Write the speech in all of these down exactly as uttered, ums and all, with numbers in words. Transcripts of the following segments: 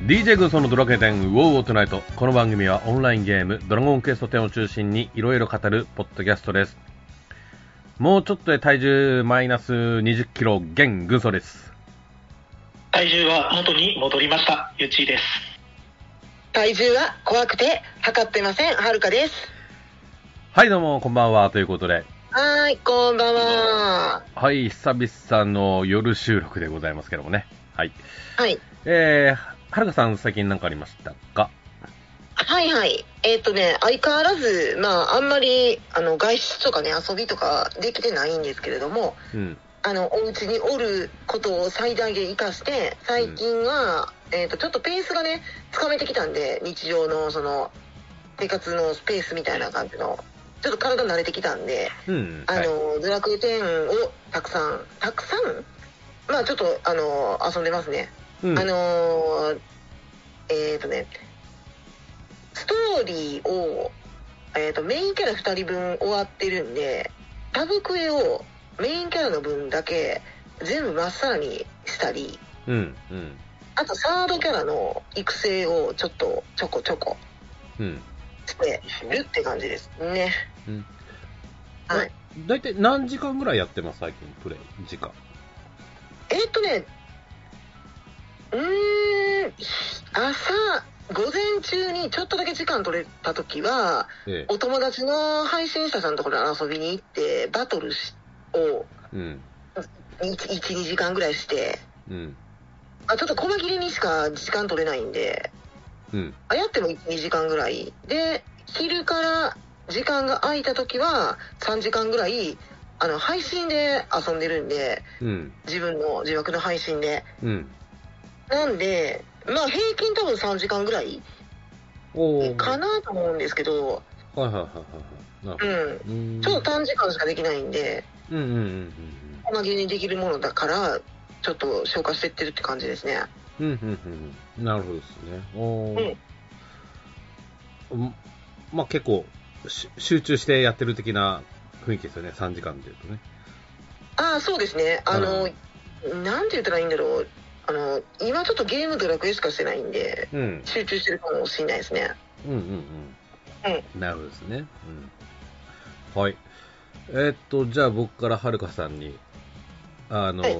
ディージェー 軍曹のドラクエテンウォーウォートゥナイト。この番組はオンラインゲームドラゴンクエストテンを中心にいろいろ語るポッドキャストです。もうちょっとで体重マイナスにじゅっキロ現軍曹です。 体重は元に戻りました、ゆっちーです。 体重は怖くて測ってません、はるかです。 はい、どうもこんばんはということで、 はい、こんばんは。 はい、久々の夜収録でございますけどもね。はい、 はい、 えー、はるかさん最近何かありましたか？ はいはい。えっとね、相変わらず、まあ、あんまり、あの、外出とかね、遊びとかできてないんですけれども、うん、あの、お家におることを最大限活かして、最近は、うん、えっと、ちょっとペースがね、つかめてきたんで、日常の、その、生活のスペースみたいな感じの、ちょっと体慣れてきたんで、うん、あの、はい、ドラクエテンをたくさん、たくさんまあ、ちょっと、あの、遊んでますね。うん、あの、えっとね、ストーリーを、えー、とメインキャラふたりぶん終わってるんで、タブクエをメインキャラの分だけ全部まっさらにしたり、うんうん、あとサードキャラの育成をちょっとちょこちょこしてるって感じですね。うん、 はい。だいたい何時間ぐらいやってます最近プレイ時間？ えー、っとねうーん朝午前中にちょっとだけ時間取れた時は、ええ、お友達の配信者さんのところに遊びに行ってバトルを、うん、いち、にじかんぐらいして、うん、あちょっと細切れにしか時間取れないんで、うん、あやってもいち、にじかんぐらいで、昼から時間が空いた時はさんじかんぐらいあの配信で遊んでるんで、うん、自分の自枠の配信で、うん、なんでまあ平均多分さんじかんぐらいかなと思うんですけど、はいはいはいはい、うん、うん、ちょっと短時間しかできないんで、うんうんうんうん、細切れにできるものだからちょっと消化してってるって感じですね。 うんうんうん、なるほどですね。おー、うん、まあ結構集中してやってる的な雰囲気ですよね、さんじかんでいうとね。 ああそうですね。あの、うん、なんて言ったらいいんだろう。あの今ちょっとゲームドラクエしかしてないんで、うん、集中してるかもしれないですね。うんうんうん。 うん。なるほどですね。うん。はい。えー、っとじゃあ僕からはるかさんにあの、はい、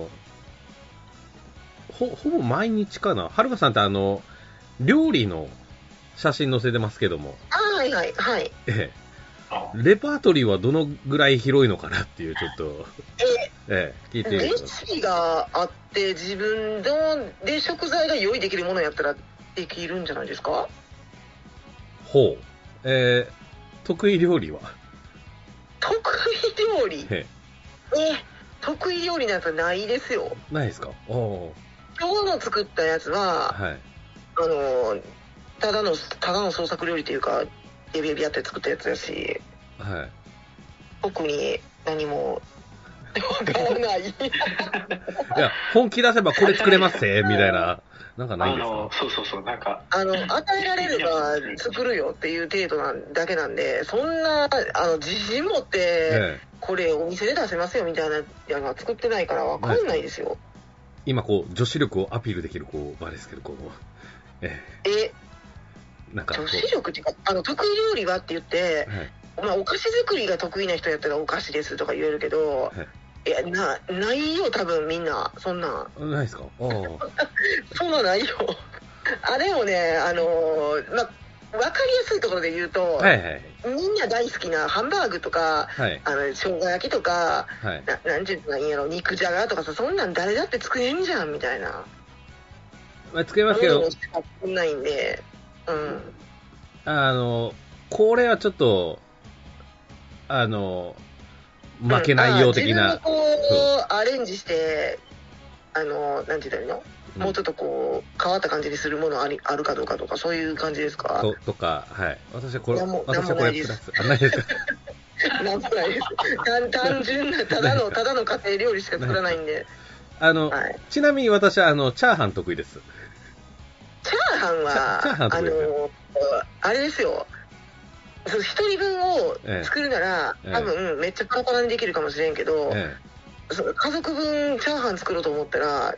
ほほぼ毎日かな。はるかさんってあの料理の写真載せてますけども。 あはいはいはい。ええ。 レパートリーはどのぐらい広いのかなっていうちょっと、ええ、聞いていいですか？ レシピがあって自分ので食材が用意できるものやったらできるんじゃないですか？ ほう。えー、得意料理は？ 得意料理？ええ、得意料理なんてないですよ。 ないですか？お今日の作ったやつは、はい、あのただのただの創作料理というかビビビやって作ったやつだし、はい、特に何もわからない。いや本気出せばこれ作れますぜみたいななんかないんですか？ あのそうそうそうなんかあの与えられれば作るよっていう程度なんだけなんで、そんなあの自信持って、ええ、これお店で出せますよみたいなやのは作ってないからわかんないですよ。 今こう女子力をアピールできるこう場ですけどこうええなんか女子力っていうかあの得意料理はって言って、はい、まあ、お菓子作りが得意な人やったらお菓子ですとか言えるけど、はい、いやなないよ多分みんなそんなないですか？ そんなないよ。あれもねあのー、まあ分かりやすいところで言うと、はいはい、みんな大好きなハンバーグとか、はい、あの生姜焼きとか、はい、ななんていうのいいんやろ肉じゃがとかさ、そんなん誰だって作れんじゃんみたいな。 まあ、作れますけど作んないんで、うん、 あのこれはちょっとあの負けないよう的な、 うん、自分でこうアレンジしてあのなんて言ったらいいの、うん、もうちょっとこう変わった感じにするものありあるかどうかとかそういう感じですか？ と, とかはい私はこれ私はこれプラスあないですなんもないです単純なただのただの家庭料理しか作らないんであの、はい、ちなみに私はあのチャーハン得意です。 チャーハンはチャーハン得意です、ね、あのあれですよ、一人分を作るなら、ええ、多分めっちゃパラパラにできるかもしれんけど、ええ、その家族分チャーハン作ろうと思ったら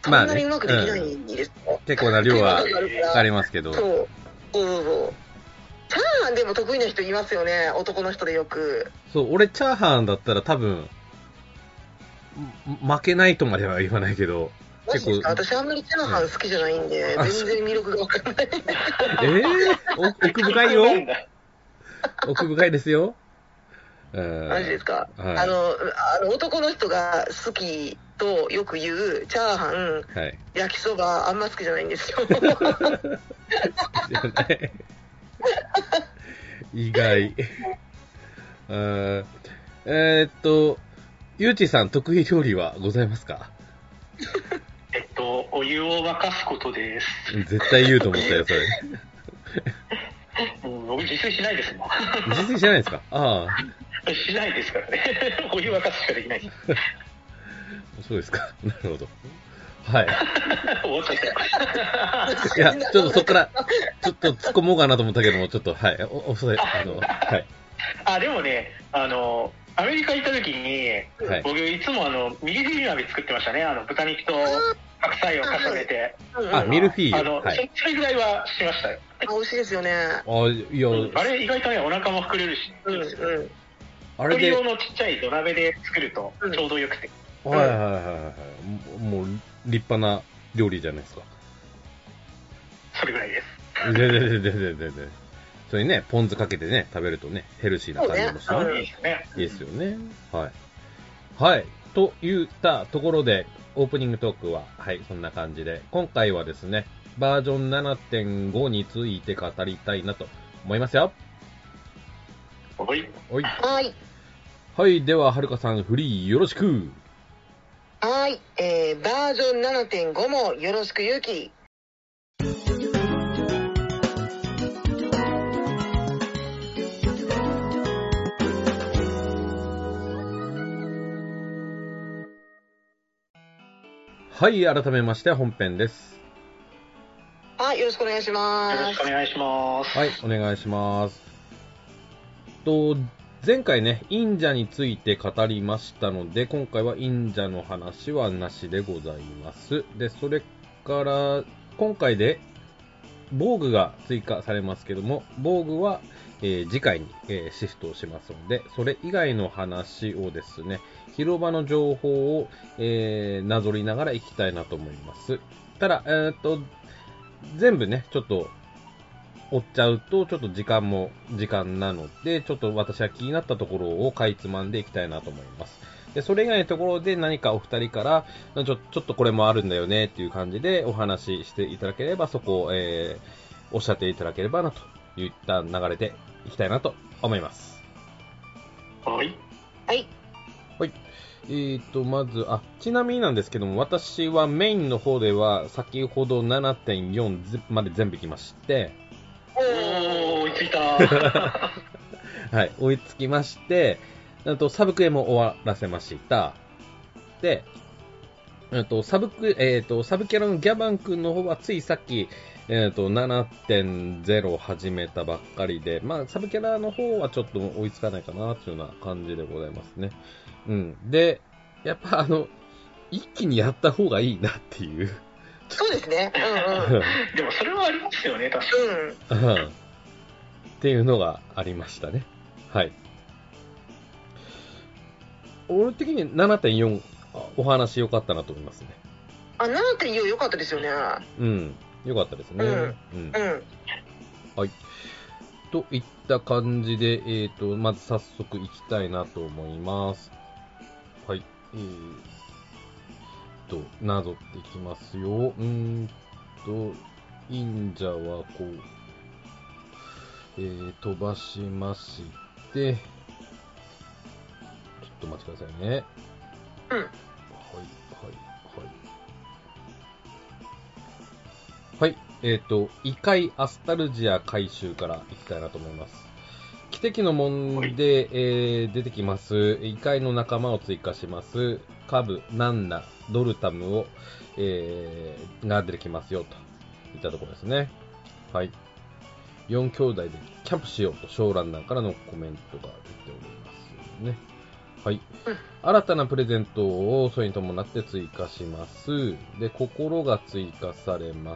そんなにうまくできないんですよ、まあね、 うん、結構な量はありますけど。 そうそうそうそう。チャーハンでも得意な人いますよね、男の人でよく。 そう、俺チャーハンだったら多分負けないとまでは言わないけど、 結構私あんまりチャーハン好きじゃないんで、うん、全然魅力が分からない。 えー、奥深いよ。奥深いですよ。 マジですか、はい、あのあの男の人が好きとよく言うチャーハン、はい、焼きそばあんま好きじゃないんですよ。 意外。あえー、っとゆうちさん得意料理はございますか？ えっとお湯を沸かすことです。 絶対言うと思ったよそれ。 もう僕自炊しないですもん。 自炊しないですか？ああ。 しないですからね。お湯沸かすしかできないです。 そうですか。なるほど。はい。 終わっちゃった。 いや、ちょっとそっから、ちょっと突っ込もうかなと思ったけども、ちょっと、はい。お、おそれ、あの、はい。 あ、でもね、あの、アメリカ行った時に、はい、僕いつもあの、ミルフィーユ鍋作ってましたね。あの、豚肉と白菜を重ねて。 あ、ミルフィーユ。 あの、はい、それぐらいはしましたよ。 あ、美味しいですよね。 あ、いや、うん、 あれ意外とね、お腹も膨れるし、 うんうん。 あれで一人用のちっちゃい土鍋で作るとちょうどよくて、 うん、はいはいはいはい、もう立派な料理じゃないですか。 それぐらいです。 全然全然全然。それにね、ポン酢かけてね、食べるとね、ヘルシーな感じもして、 ね、いいですね。 いいですよね。はい。はい。といったところで、オープニングトークは、はい、そんな感じで、今回はですね、バージョン ななてんご について語りたいなと思いますよ。 はい。 はい。 はい。では、はるかさん、フリーよろしく。 はい。えー、バージョン ななてんご もよろしく、ゆうき。 はい。改めまして、本編です。 はい。よろしくお願いします。 よろしくお願いします。 はい。お願いします。と、前回ね、忍者について語りましたので、今回は忍者の話はなしでございます。で、それから、今回で、防具が追加されますけども、防具は、えー、次回に、えー、シフトをしますので、それ以外の話をですね、広場の情報を、えー、なぞりながら行きたいなと思います。ただ、えーっと、全部ね、ちょっと、追っちゃうと、ちょっと時間も時間なので、ちょっと私は気になったところをかいつまんでいきたいなと思います。で、それ以外のところで何かお二人から、ちょ、ちょっとこれもあるんだよねっていう感じでお話ししていただければ、そこを、えー、おっしゃっていただければなといった流れでいきたいなと思います。 はい。 はい。 はい。えーと、まず、あ、ちなみになんですけども、私はメインの方では、先ほど ななてんよん まで全部来まして、 おー、追いついたはい、追いつきまして、あとサブクエも終わらせました。で、あとサブクエ、えっと、サブキャラのギャバン君の方はついさっき、えっと、ななてんゼロ 始めたばっかりで、まあ、サブキャラの方はちょっと追いつかないかな、というような感じでございますね。うん。で、やっぱあの、一気にやった方がいいなっていう。 そうですね。うんうん。 でもそれはありますよね、確かに。 うん。っていうのがありましたね。はい。俺的に ななてんよん お話良かったなと思いますね。 あ、ななてんよん 良かったですよね。 うん。良かったですね。うん。うん。うん、はい。といった感じで、えっと、まず早速行きたいなと思います。はい。えーと、なぞっていきますよ。うーんと、忍者はこう、えー、飛ばしまして、ちょっとお待ちくださいね。 うん。はい、はい、 はい。はい。えっ、ー、と、異界アスタルジア回収からいきたいなと思います。奇跡の門で、えー、出てきます、異界の仲間を追加します、カブ、ナンナ、ドルタムを、えー、が出てきますよ、といったところですね。はい。よん兄弟でキャンプしようと、ショーランナーからのコメントが出ておりますね。 はい。新たなプレゼントをそれに伴って追加します。で、心が追加されます。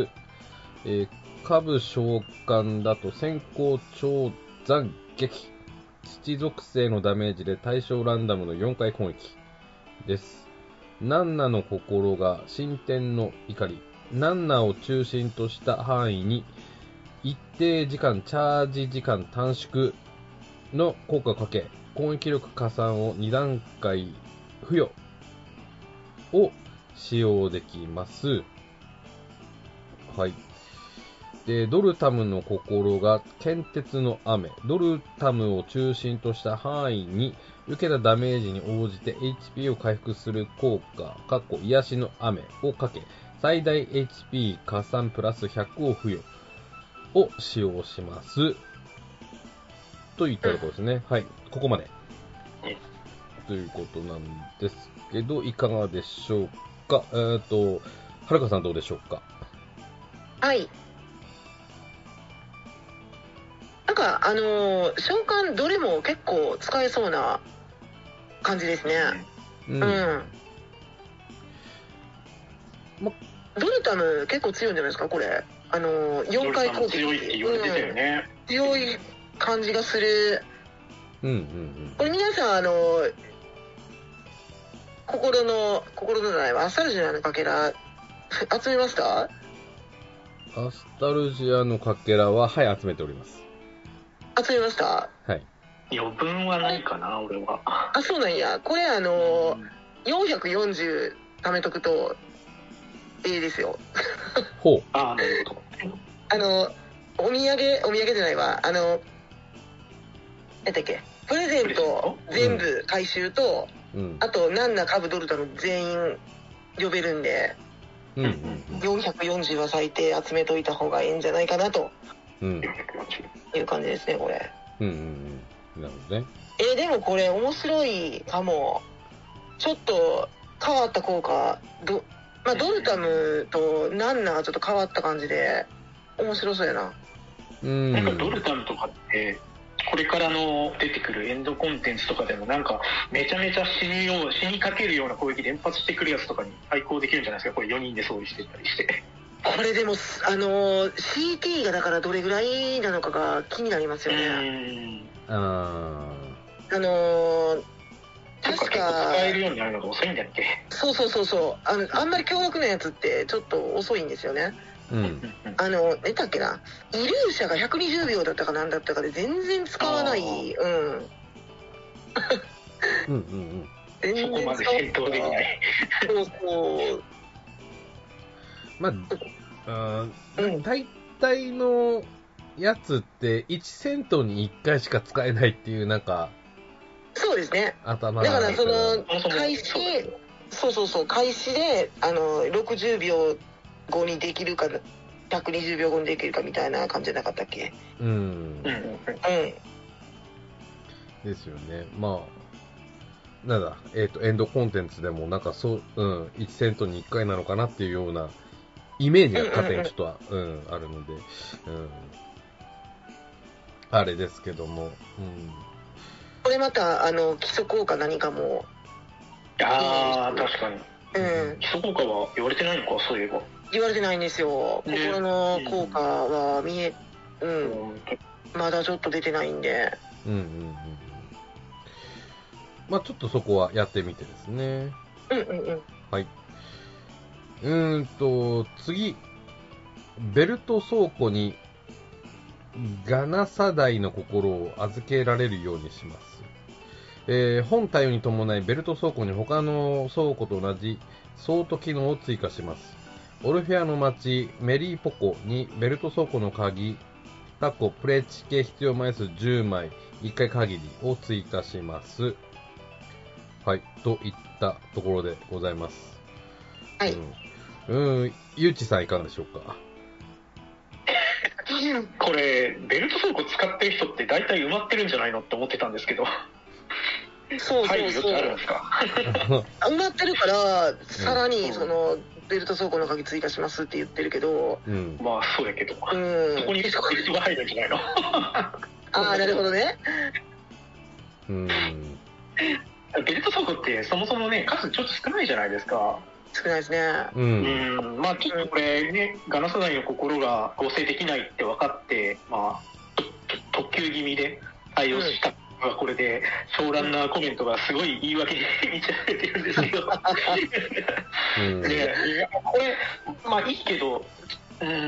えー、下部召喚だと先行超斬撃。土属性のダメージで対象ランダムのよんかい攻撃です。ナンナの心が神天の怒り。ナンナを中心とした範囲に一定時間チャージ時間短縮の効果をかけ、攻撃力加算をに段階付与を使用できます。はい。で、ドルタムの心が剣鉄の雨。ドルタムを中心とした範囲に受けたダメージに応じて エイチピー を回復する効果、かっこ癒しの雨をかけ、最大 エイチピー 加算プラスひゃくを付与を使用します。といったところですね。はい。ここまで。ということなんですけど、いかがでしょうか。えーと、はるかさんどうでしょうか。 はい。なんか、あのー、召喚どれも結構使えそうな感じですね。うん。うん、ま、ドルタム結構強いんじゃないですか、これ。あのー、よんかい攻撃。 強いって言われてたよね。 うん、強い感じがする。 うんうんうん。 これ皆さん、あのー、心の、心のじゃないわ、アスタルジアのかけら、集めました？ アスタルジアのかけらは、はい、集めております。 集めました？ はい。 余分はないかな、俺は。 あ、そうなんや。これ、あのー、うん、よんひゃくよんじゅう貯めとくと、ええですよ。 ほう。 ああ、なるほど。 あの、お土産、お土産じゃないわ。あの、何だっけ、プレゼント全部回収と、うん、あと、ナンナ、カブ、ドルタム全員呼べるんで、うんうんうん、よんひゃくよんじゅうは最低集めといた方がいいんじゃないかなと、うん、いう感じですね、これ。 うんうんうん。なるほどね。 えー、でもこれ面白いかも。ちょっと変わった効果、ど、まあ、ドルタムとナンナがちょっと変わった感じで面白そうやな。 うん、なんかドルタムとかってこれからの出てくるエンドコンテンツとかでもなんかめちゃめちゃ死によう死にかけるような攻撃連発してくるやつとかに対抗できるんじゃないですか、これよにんで装備してたりして。 これでもあの シーティー がだからどれぐらいなのかが気になりますよね。うん、ああのー確か使えるようになるのが遅いんだっけ。 そうそうそうそう、あのあんまり強力なやつってちょっと遅いんですよね。うん、あの何だっけな、イルーシャがひゃくにじゅうびょうだったかなんだったかで全然使わない。うんうんうんうん全然そこまで戦闘できない。そうそうまあ、うん、大体のやつっていち戦闘にいっかいしか使えないっていうなんかそうですね。 頭だからその開始、そうそうそう、開始であのろくじゅうびょうごにできるかひゃくにじゅうびょうごにできるかみたいな感じじゃなかったっけ。うんうんうん。 ですよね。まあなんだえっ、ー、とエンドコンテンツでもなんかそううんいち戦闘にいっかいなのかなっていうようなイメージが勝手にちょっとは、うんうんうん、あるので、うん、あれですけども。うんこれまたあの基礎効果何かも、 ああ確かに、 うん、 基礎効果は言われてないのか、そういえば言われてないんですよ、ね、心の効果は見え、うん、うん、まだちょっと出てないんで、うんうんうん、 まあちょっとそこはやってみてですね。 うんうんうん。 はい。うーんと次、ベルト倉庫にガナサダイの心を預けられるようにします。えー、本体に伴いベルト倉庫に他の倉庫と同じソート機能を追加します。オルフェアの町メリーポコにベルト倉庫の鍵、過去プレチケ必要枚数じゅうまい、いっかい限りを追加します。はい、といったところでございます。 はい。 うん、うん、ゆうちさんいかがでしょうか。 これベルト倉庫使ってる人って大体埋まってるんじゃないのって思ってたんですけど、 そうそうそう、 入る余地あるんですか。 埋まってるからさらにそのベルト倉庫の鍵追加しますって言ってるけど、 うん、まあそうやけど、うん、そこに人が入るんじゃないの。 ああなるほどね。 うんベルト倉庫ってそもそもね、数ちょっと少ないじゃないですか。 少ないですね。 うん。うん、まあちょっとこれね、ガラス内の心が合成できないって分かって、まあ、特急気味で対応した。うん、これで、湘南なコメントがすごい言い訳に見ちゃってるんですけど。うん、で、これ、まあいいけど、うん、うん、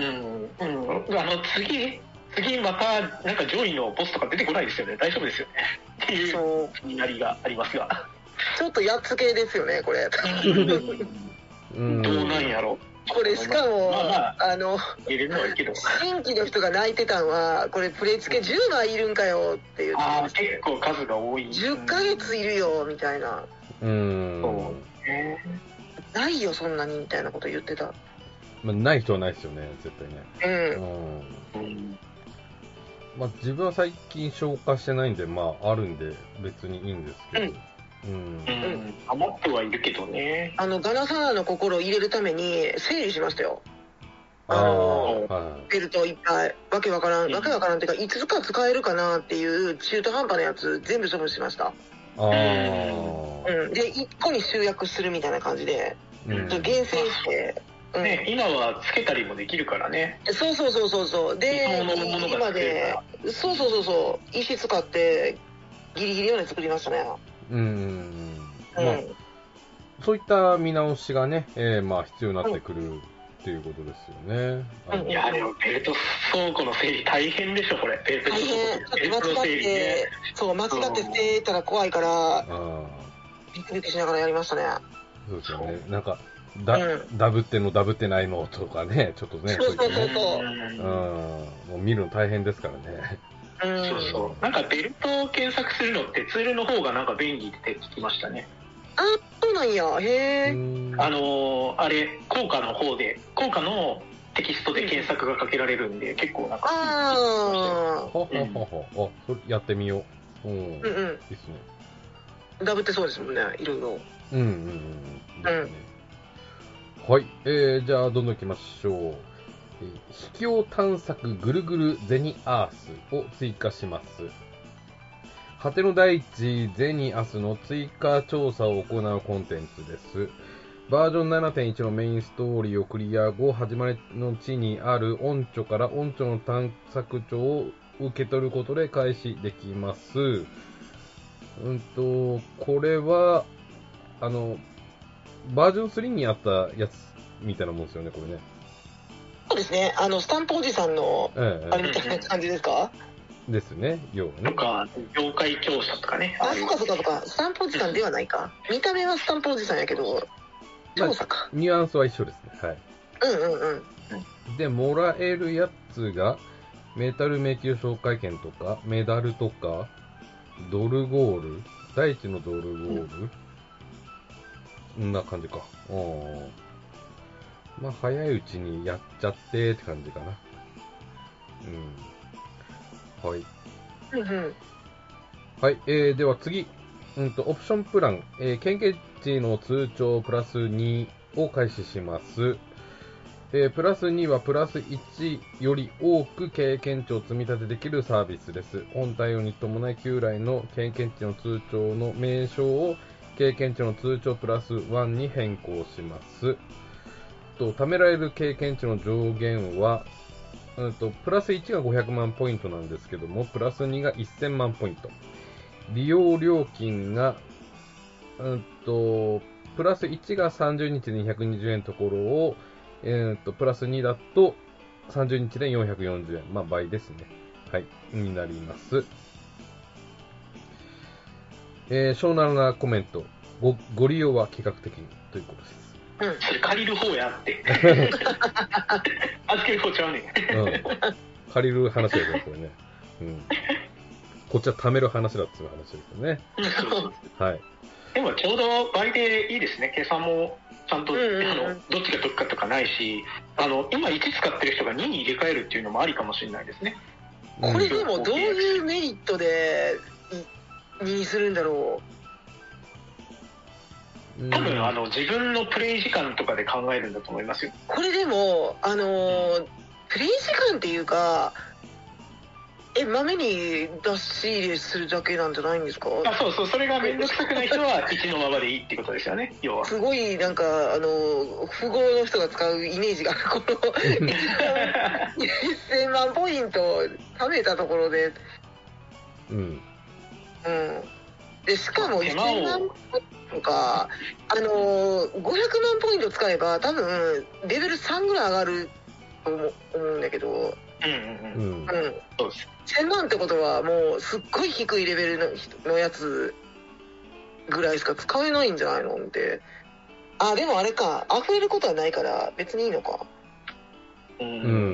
あの次、次またなんか上位のボスとか出てこないですよね。大丈夫ですよね。っていう気になりがありますが。 ちょっとやっつけですよね、これ。 うん、どうなんやろ。 これしかも、まあまあ、あの、 入れるのはいいけど。 新規の人が泣いてたのは、これプレイ付けじゅうまいいるんかよっていう。 ああ、結構数が多い。 じゅっかげついるよ、みたいな。 うん。そうね。ないよ、そんなに、みたいなこと言ってた。 まあ、ない人はないですよね、絶対ね。 うん。 うん。まあ、自分は最近消化してないんで、まあ、あるんで、別にいいんですけど。うんうん、うん、余ってはいるけどね。 あのガラサーの心を入れるために整理しましたよ。 あのー、はい、 ベルトいっぱいわけわからん、うん、わけわからんっていうかいつか使えるかなっていう中途半端なやつ全部処分しました。ああ、 うん、でいっこに集約するみたいな感じで、うん、厳選して、 うん、ね、今はつけたりもできるからね。 そうそうそうそうそうで今でそうそうそうそう石使ってギリギリまで作りましたね。 うん、まあ、うん、そういった見直しがね、えー、まあ必要になってくるっていうことですよね。 うん、いやでもベルト倉庫の整理大変でしょこれ。ベルト大変。ベルトの整理ね。そう間違って捨てたら怖いからビクビクしながらやりましたね。 そうですよね。なんかだ、うん、ダブってんのダブってないのとかね、ちょっとね、 そうそうそうそう、 うん、もう見るの大変ですからね。 うん、そうそう。なんかベルトを検索するのってツールの方がなんか便利って聞きましたね。 あ、そうなんや。へえ。 あのー、あれ効果の方で効果のテキストで検索がかけられるんで、うん、結構なんか。 ああ。 ほほほほ。あ、それやってみよう。うん。うんうん。いいっすね。 ダブってそうですもんね。いろいろ。 うんうんうん。ですね。うん、はい。えー、じゃあどんどん行きましょう。秘境探索ぐるぐるゼニアースを追加します。果ての大地ゼニアスの追加調査を行うコンテンツです。バージョン ななてんいち のメインストーリーをクリア後、始まりの地にある御町から御町の探索帳を受け取ることで開始できます。うんと、これは、あの、バージョンスリーにあったやつみたいなもんですよね、これね。 そうですね。あのスタンプおじさんの、ええ、あれみたいな感じですか？ ですね。要はね。 とか業界強者とかね。 あ、そうかそうかそうか。スタンプおじさんではないか。見た目はスタンプおじさんやけど、調査か。 まあ、ニュアンスは一緒ですね。はい。 うんうんうん。 でもらえるやつがメタル迷宮紹介券とかメダルとかドルゴール、大地のドルゴール、こんな感じか。おまあ、早いうちにやっちゃってって感じかな。うん。はい。 うんうん。 はい、えー、では次。うんと、オプションプラン、えー、経験値の通帳プラスにを開始します。えー、プラスにはプラスいちより多く経験値を積み立てできるサービスです。本対応に伴い旧来の経験値の通帳の名称を経験値の通帳プラスいちに変更します。と貯められる経験値の上限は、うんと、プラスいちがごひゃくまんポイントなんですけども、プラスにがせんまんポイント。利用料金が、うんと、プラスいちがさんじゅうにちでにひゃくにじゅうえんのところを、えー、とプラスにだとさんじゅうにちでよんひゃくよんじゅうえん。まあ倍ですね。はい。になります。えー、小ななコメント。ご、ご利用は計画的にということです。 うん、それ借りる方やって。預ける方ちゃうねん。うん。 借りる話だよね、これね。うん。こっちは貯める話だっていう話ですよね。はい。 でもちょうど倍でいいですね。計算もちゃんと、うんうん、あのどっちが得かとかないし、あの今いち使ってる人がにに入れ替えるっていうのもありかもしれないですね。 これでもどういうメリットでににするんだろう。多分あの自分のプレイ時間とかで考えるんだと思いますよ。 これでもあの、うん、プレイ時間っていうかえ、豆に出し入れするだけなんじゃないんですか？ あ、そうそう、それがめんどくさくない人はいちのままでいいってことですよね、要は。 すごい、なんか、あの、富豪の人が使うイメージが、この、せんまんポイント貯めたところで、 うん。 うん。で、しかもせんまんとか、あの、ごひゃくまんポイント使えば、多分、レベルさんぐらい上がると思うんだけど、 うんうんうん。うん。そうです。 せんまんってことはもうすっごい低いレベル の, のやつぐらいしか使えないんじゃないのって。あ、でもあれか、溢れることはないから別にいいのか。 うん。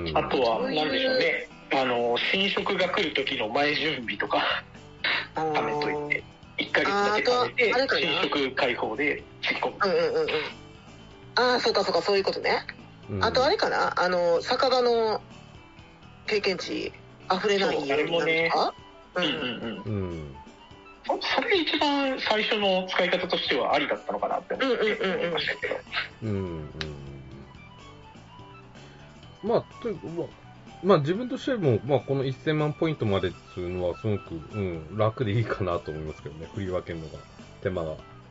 あとは何でしょうね、あの新色が来る時の前準備とか貯めといていっかげつだけ貯めて新色開放で突っ込む。 うんうんうんうん。ああ、そうかそうか、そういうことね。うん、あとあれかな、あの酒場の経験値溢れないようになるとか。 うんうんうんうん。それ一番最初の使い方としてはありだったのかなって思いましたけど。うんうんうん。 まあというかまあ、まあ自分としてもまあこのせんまんポイントまでっていうのはすごく、うん、楽でいいかなと思いますけどね。振り分けるのが手間が、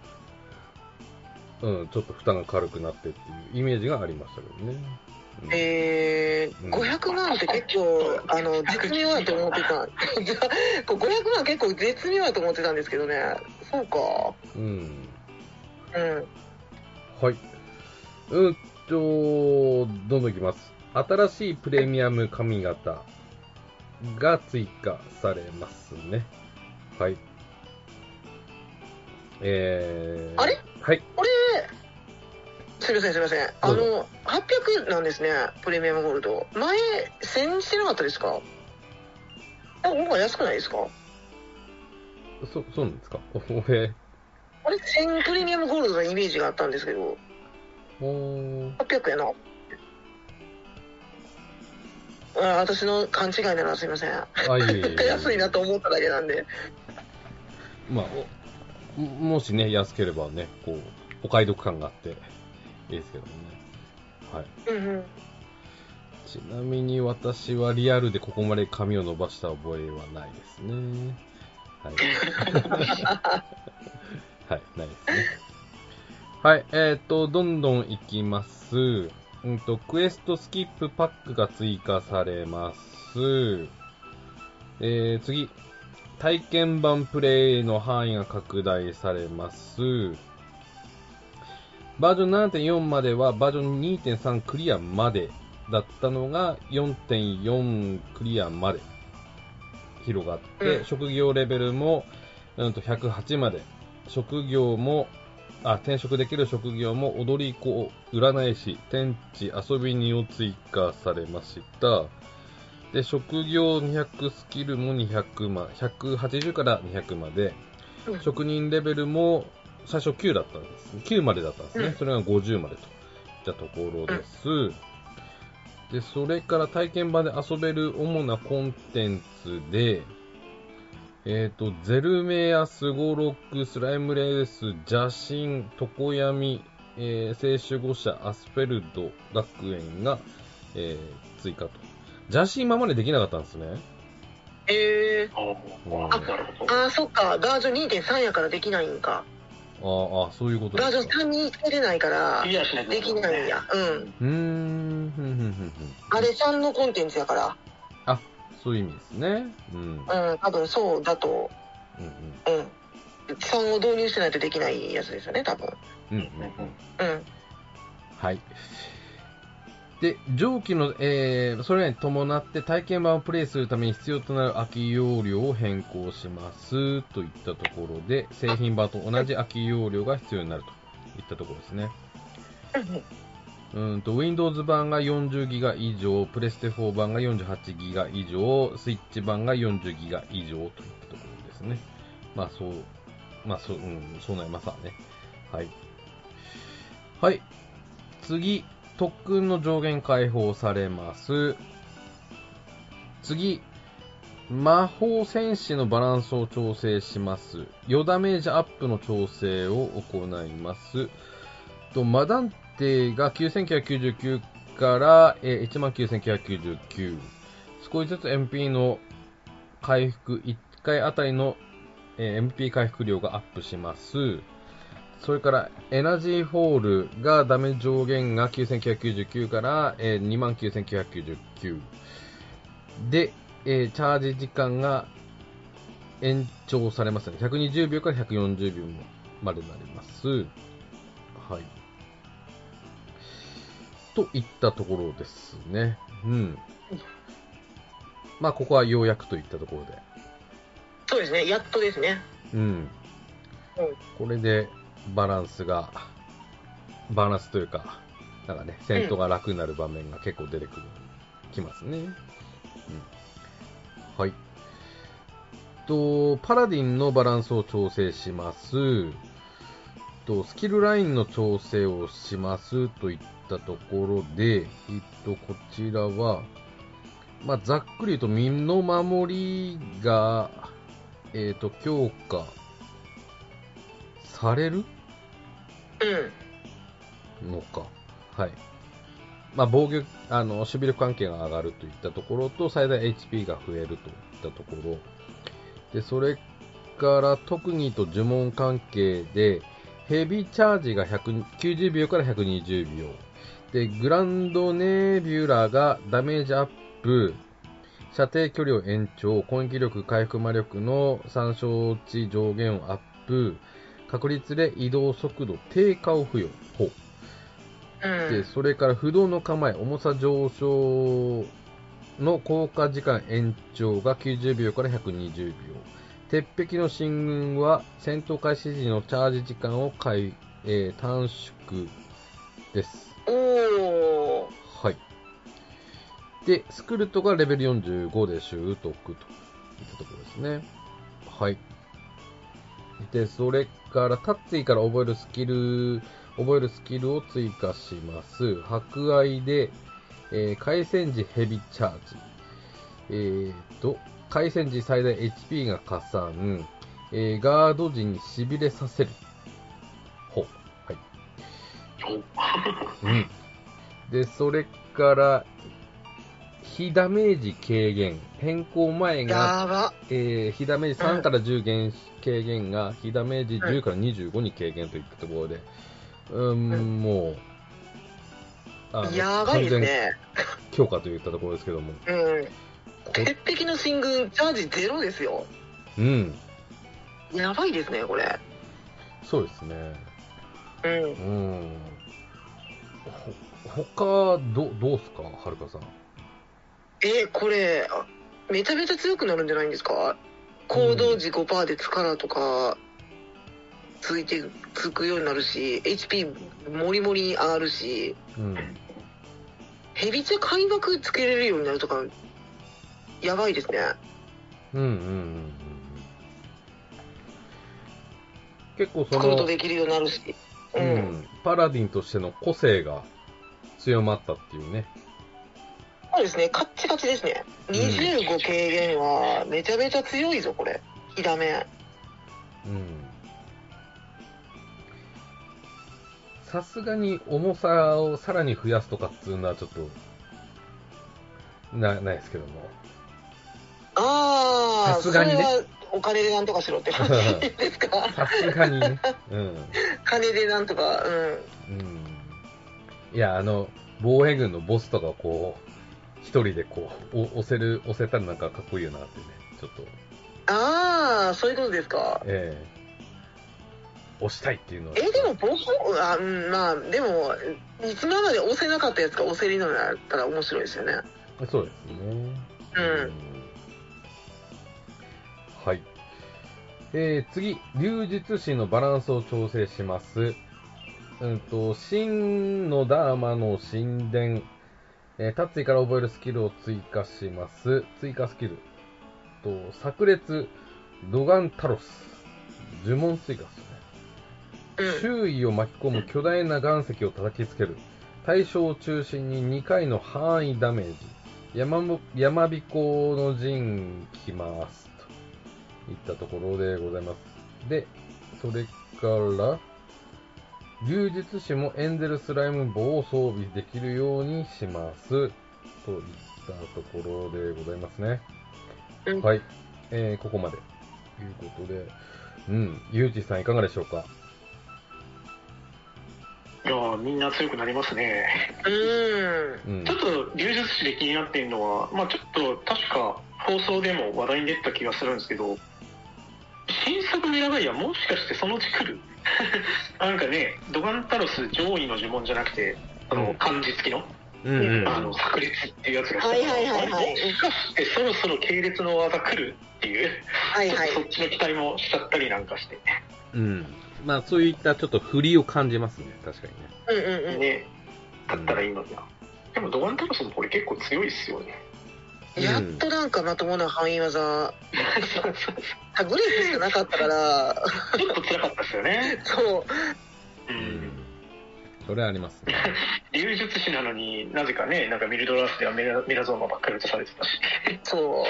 うん、ちょっと負担が軽くなってっていうイメージがありましたけどね。 うん、えー、ごひゃくまんって結構、あの、絶妙だと思ってた。ごひゃくまん結構絶妙だと思ってたんですけどね。そうか。うん。うん。 はい。うんと、どんどんいきます。新しいプレミアム髪型が追加されますね。はい。えー、 あれはい。 あれすいませんすいません。あの、はっぴゃくなんですね、プレミアムゴールド。前、せんしてなかったですか？今回安くないですか？ そ、そうなんですか？おへあれ、せんプレミアムゴールドのイメージがあったんですけど。 おはっぴゃくやな。あ、私の勘違いならすいません。あ、いえいえいえ安いなと思っただけなんで。 まあ、もしね、安ければね、こう、お買い得感があって、いいですけどね。はい。うんうん、ちなみに私はリアルでここまで髪を伸ばした覚えはないですね。はい。はい、ないですね。はい、えっと、どんどんいきます。うんと、クエストスキップパックが追加されます。えー、次。体験版プレイの範囲が拡大されます。バージョン ななてんよん まではバージョン にてんさん クリアまでだったのが よんてんよん クリアまで広がって、うん、職業レベルも、うん、とひゃくはちまで、職業も、あ、転職できる職業も踊り子、占い師、天地、遊び人を追加されました。で、職業にひゃくスキルもにひゃくま、ひゃくはちじゅうからにひゃくまで、うん、職人レベルも最初きゅうだったんです。きゅうまでだったんですね。うん、それがごじゅうまでといったところです。うん、で、それから体験版で遊べる主なコンテンツで、えっと、ゼルメア、スゴロク、スライムレース、邪神、常闇、えー、聖守護者、アスフェルド学園が、えー、追加と。邪神今までできなかったんですね。 えー、あ、あ、そっか、バージョン にてんさん やからできないんか。 ああ、そういうことですか。 バージョンさんにつけれないから、できないんや。うん。うーん、ふんふんふんふん。あれさんのコンテンツやから。 あ、そういう意味ですね。うん。 うん、多分そうだと。うんうん。うん。さんを導入してないとできないやつですよね、多分。うんうんうん。うん。 はい。で、上記の、えー、それに伴って体験版をプレイするために必要となる空き容量を変更しますといったところで、製品版と同じ空き容量が必要になるといったところですね。うんと Windows 版が よんじゅうギガ 以上、プレステフォー版が よんじゅうはちギガ 以上、スイッチ版が よんじゅうギガ 以上といったところですね。まあそう、まあそう、うん、そうなりますわね。はい。はい。次。特訓の上限解放されます。次、魔法戦士のバランスを調整します。よダメージアップの調整を行います。とマダンテがきゅうせんきゅうひゃくきゅうじゅうきゅうから、えー、いちまんきゅうせんきゅうひゃくきゅうじゅうきゅう。少しずつ エムピー の回復、いっかいあたりの、えー、エムピー 回復量がアップします。それから、エナジーフォールがダメージ上限がきゅうせんきゅうひゃくきゅうじゅうきゅうから、えー、にまんきゅうせんきゅうひゃくきゅうじゅうきゅう。で、えー、チャージ時間が延長されますね。ひゃくにじゅうびょうからひゃくよんじゅうびょうまでになります。はい。といったところですね。うん。まあ、ここはようやくといったところで。 そうですね、やっとですね。 うん。うん、これで、バランスが、バランスというか、なんかね、戦闘が楽になる場面が結構出てくる、きますね。うん。はい。と、パラディンのバランスを調整します。と、スキルラインの調整をしますといったところで、えっと、こちらは、まあ、ざっくり言うと、身の守りが、えっと、強化されるのか。はい。まあ、防御、あの、守備力関係が上がるといったところと、最大 エイチピー が増えるといったところ。で、それから特技と呪文関係で、ヘビーチャージがひゃくきゅうじゅうびょうからひゃくにじゅうびょう。で、グランドネビュラがダメージアップ、射程距離を延長、攻撃力、回復魔力の参照値上限をアップ、確率で移動速度低下を付与。ほう。で、それから不動の構え、重さ上昇の効果時間延長がきゅうじゅうびょうからひゃくにじゅうびょう。鉄壁の進軍は戦闘開始時のチャージ時間を回、えー、短縮です。 おー。 はい。で、スクルトがレベルよんじゅうごで習得といったところですね。はい。で、それから、タッツィから覚えるスキル、覚えるスキルを追加します。博愛で、えー、回戦時ヘビチャージ。えーと、回戦時最大 エイチピー が加算。えー、ガード時に痺れさせる。ほう。はい。うん。で、それから、非ダメージ軽減。変更前が、えー、非ダメージさんからじゅう減、軽減が、非ダメージじゅうからにじゅうごに軽減といったところで、うーん、うん、もう、 あやばいですね。 強化といったところですけども。 うん。鉄壁の進軍、チャージゼロですよ。 うん。 やばいですね、これ。 そうですね。 うん。うん。ほ、他、ど、どうすか、はるかさん。 えー、これ、めちゃめちゃ強くなるんじゃないんですか？行動時 ごパーセント で力とか、ついて、つくようになるし、エイチピー もりもりに上がるし、うん。ヘビチャ開幕つけれるようになるとか、やばいですね。 うんうんうんうん。結構その、 スクルトできるようになるし、 うん、うん。パラディンとしての個性が強まったっていうね。 そうですね、カッチカチですね。にじゅうご軽減はめちゃめちゃ強いぞ、これ。火ダメ。 うん。さすがに重さをさらに増やすとかっつうのはちょっと、な、ないですけども。 ああ、さすがにね。それはお金でなんとかしろって話ですか？ さすがにね。うん。 金でなんとか、うん。うん。 いや、あの、防衛軍のボスとかこう、一人でこう、押せる、押せたらなんかかっこいいよなってね、ちょっと。 ああ、そういうことですか。 ええー。押したいっていうのは。 え、でも、ボス、あ、うん、まあ、でも、今まで押せなかったやつが押せるのになったら面白いですよね。 そうですね。うん。うん、はい。えー、次、流術師のバランスを調整します。うんと、真のダーマの神殿。えー、タッツィから覚えるスキルを追加します。追加スキル。と、炸裂、ドガンタロス。呪文追加ですね。うん、周囲を巻き込む巨大な岩石を叩きつける。対象を中心ににかいの範囲ダメージ。山も、山彦の陣きます。といったところでございます。で、それから、流術師もエンゼルスライム棒を装備できるようにします。といったところでございますね。うん、はい。 えー、ここまで。ということで、うん、ゆうじさんいかがでしょうか。 いやー、みんな強くなりますね。うん。ちょっと流術師で気になっているのは、まあちょっと確か放送でも話題に出た気がするんですけど、新作メラガイアもしかしてそのうち来るなんかね、ドガンタロス上位の呪文じゃなくて、あの漢字付きの、うんうん、あの炸裂っていうやつが来たら、はいはいはいはい、もしかしてそろそろ系列の技来るっていう、はいはい、そっちの期待もしちゃったりなんかして。 うん。まあそういったちょっと振りを感じますね、確かにね。うんうんうん。ね、だったらいいのにな。でもドガンタロスもこれ結構強いっすよね。 やっとなんかまともな範囲技、タグレープしかなかったから、 ちょっと辛かったですよね。 そう。 うん。それはありますね。 流術師なのになぜかね、なんかミルドラースではメラメラゾーマばっかり落とされてたし。 そう。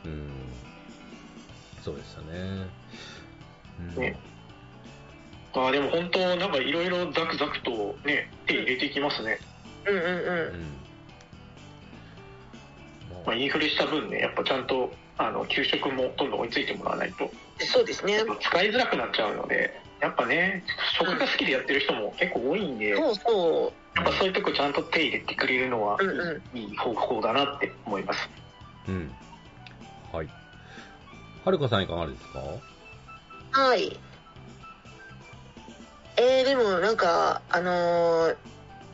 うん。そうでしたね。うん、ね。 ああ、でも本当なんかいろいろザクザクとね、手入れていきますね。うんうんうん。うんまあ、インフレした分ね、やっぱちゃんとあの給食もどんどん追いついてもらわないと。 そうですね。 使いづらくなっちゃうので、やっぱね、食が好きでやってる人も結構多いんで、 そうそう。 やっぱそういうとこちゃんと手入れてくれるのは、うんうん、いい方法だなって思います。 うん。はい。はるかさんいかがですか？ はい。えー、でもなんか、あのー、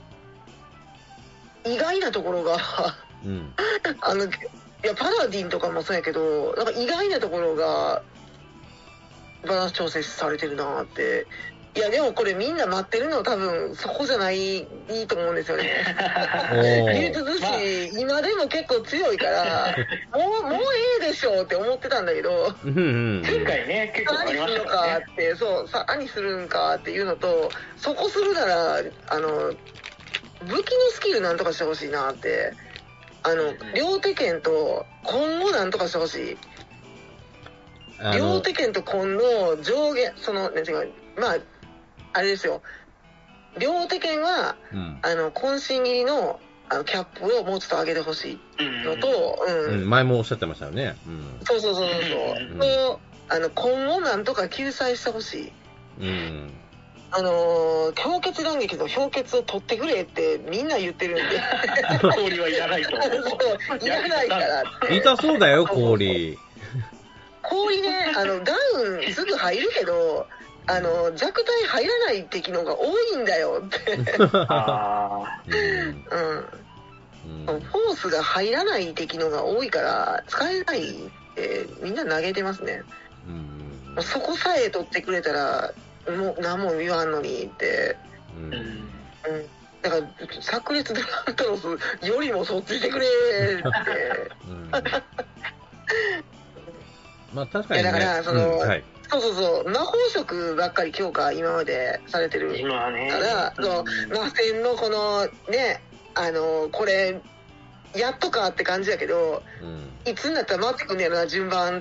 意外なところが、うん、あの、いや、パラディンとかもそうやけど、なんか意外なところが、バランス調整されてるなって。いや、でもこれみんな待ってるの多分そこじゃない、いいと思うんですよね。流術師、今でも結構強いから、もう、もうええでしょうって思ってたんだけど、 前回ね、結構ありましたからね。 何するのかって、そう、さ、何するんかっていうのと、そこするなら、あの、武器のスキルなんとかしてほしいなって、あの、両手剣と今後なんとかしてほしい。両手剣と今の上下、その、なんていうか、まあ、あれですよ。両手剣は、うん、あの、渾身切りの、あの、キャップをもうちょっと上げてほしいのと、うん、 うん。前もおっしゃってましたよね。 うん、そうそうそうそう。うん、と、あの、今後なんとか救済してほしい。うん。あのー、氷結乱撃の氷結を取ってくれってみんな言ってるんで。 氷はいらないと。そう、 いらないからって。 痛そうだよ、氷。 氷ね、あの、ダウンすぐ入るけど、あの、弱体入らない敵のが多いんだよって。あうん。うん。フォースが入らない敵のが多いから、使えないってみんな嘆いてますね。うん。そこさえ取ってくれたら、もう何も言わんのにって。うん。うん。だから、炸裂ドラントロスよりもそっちしてくれって。うんまあ確かにね。 いやだからその、うんはい、そうそうそう魔法色ばっかり強化今までされてる今ねから、その魔戦のこのねあのこれやっとかって感じだけど、うん、いつになったら回ってくんねやろな順番って。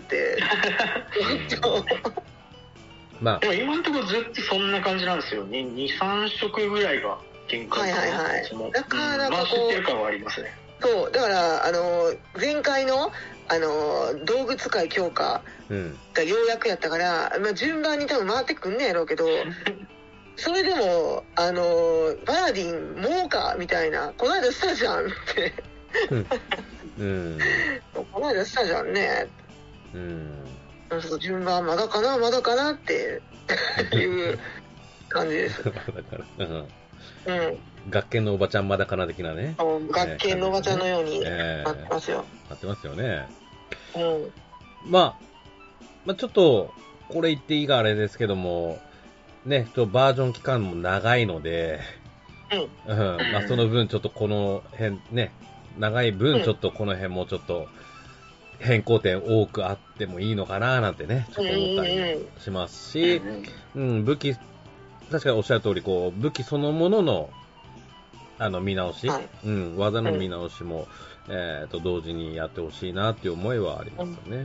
まあでも今のところずっとそんな感じなんですよね。に、さん色ぐらいが限界かな。はいはいはい。なかなかこう。回してる感はありますね。 そうだからあの前回のあの道具使い強化がようやくやったから、まあ、順番に多分回ってくんねやろうけどそれでもあのバラディンもうかみたいなこの間したじゃんってうん、この間したじゃんねうん順番まだかなまだかなっていう感じですうん学研のおばちゃんまだかな的なね。 学研のおばちゃんのようになってますよ。 なってますよね。うん。まあ、まあちょっと、これ言っていいかあれですけども、ね、ちょっとバージョン期間も長いので、うん。うん。まあその分ちょっとこの辺、ね、長い分ちょっとこの辺もちょっと変更点多くあってもいいのかななんてね、ちょっと思ったりしますし、うん、武器、確かにおっしゃる通り、こう、武器そのものの、あの、見直し、はい、うん、技の見直しも、うん、えっと、同時にやってほしいなっていう思いはありますよね。うん。うん、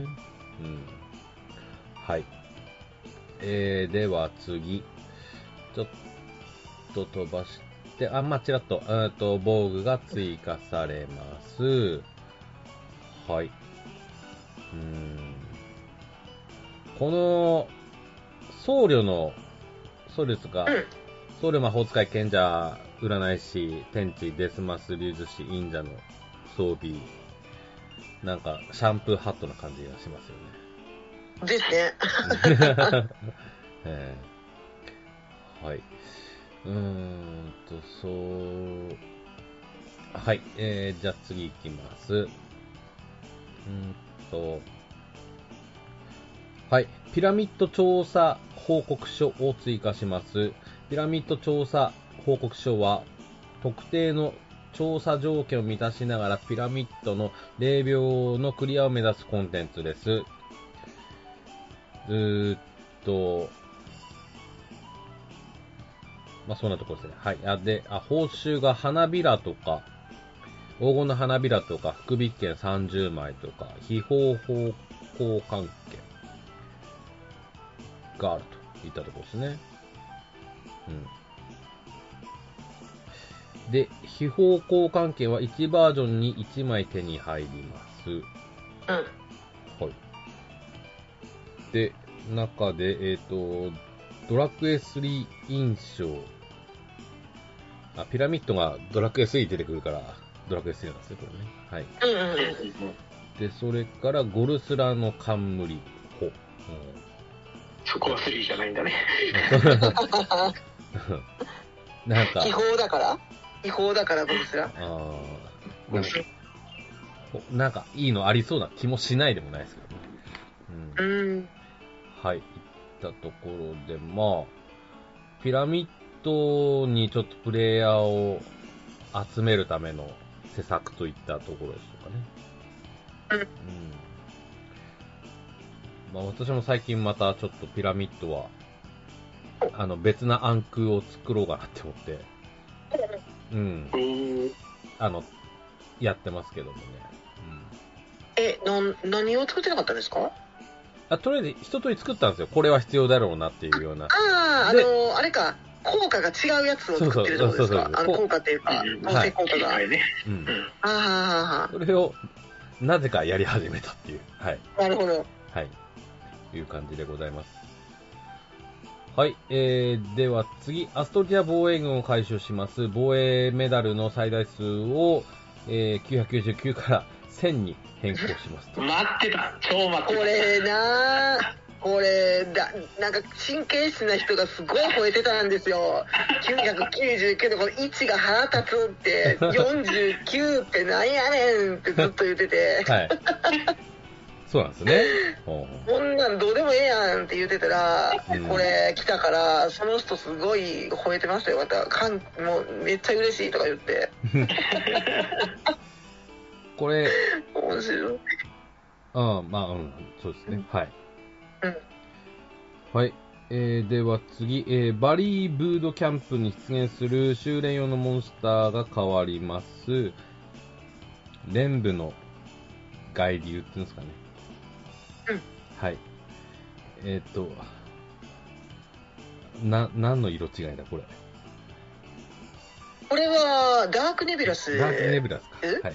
はい。えー、では次。ちょっと飛ばして、あ、まあ、ちらっと、えっと、防具が追加されます。はい。 うん。この、僧侶の、僧侶ですか、うん、僧侶魔法使い賢者、占い師、天地、デスマス、竜術師、忍者の装備、なんか、シャンプーハットな感じがしますよね。ですね。 えー、はい。うーんと、そう、はい、えー、じゃあ次行きます。うーんと、はい、ピラミッド調査報告書を追加します。ピラミッド調査報告書は、特定の調査条件を満たしながらピラミッドの霊廟のクリアを目指すコンテンツです。うーっと、まあ、そんなところですね。はい。あ、で、あ、報酬が花びらとか、黄金の花びらとか、福引券さんじゅうまいとか、秘宝方向関係があるといったところですね。うん。で、秘宝交換券はいちバージョンにいちまい手に入ります。うん。はい。で、中で、えっと、ドラクエスリー印象。あ、ピラミッドがドラクエスリー出てくるから、ドラクエスリーなんですね、これね。はい。で、それからゴルスラの冠。ほ。うん、 そこはスリーじゃないんだね。 なんか。秘宝だから秘宝だからゴルスラ。ああ。 なんか、なんかいいのありそうな気もしないでもないですけどね。うん。うんはい。いったところで、まあ、ピラミッドにちょっとプレイヤーを集めるための施策といったところでしょうかね。うん。まあ私も最近またちょっとピラミッドは、あの別な暗空を作ろうかなって思って、うん。あの、やってますけどもね。 うん、え、な、何を作ってなかったんですか？ あ、とりあえず一通り作ったんですよ。これは必要だろうなっていうような。 ああ、あの、あれか。効果が違うやつを作ってるってことですか？あの効果っていうか、合成効果が。はい、ね。うん。 ああ、それを、なぜかやり始めたっていう。はい。 なるほど。 はい。いう感じでございます。はい。えー、では次、アストリア防衛軍を回収します。防衛メダルの最大数を、えー、きゅうひゃくきゅうじゅうきゅうからせんに変更しますと。 待ってた。超待ってた。 これなぁ。これだ、なんか神経質な人がすごい吠えてたんですよ。きゅうひゃくきゅうじゅうきゅうのこのいちが腹立つって、よんじゅうきゅうってなんやねんってずっと言ってて。はい。 そうなんですね。 こんなんどうでもええやんって言ってたら、うん、これ来たから、その人すごい吠えてましたよ。また、かんもうめっちゃ嬉しいとか言って。 これ、 面白い。 ああ、まあ、うん、そうですね。はい。うん、はい。えー、では次、えー、バリーブードキャンプに出現する修練用のモンスターが変わります。連部の外流っていうんですかね。うん。はい。えっ、ー、と、な、何の色違いだ、これ。 これは、ダークネビュラス。 ダークネビュラスか。はい。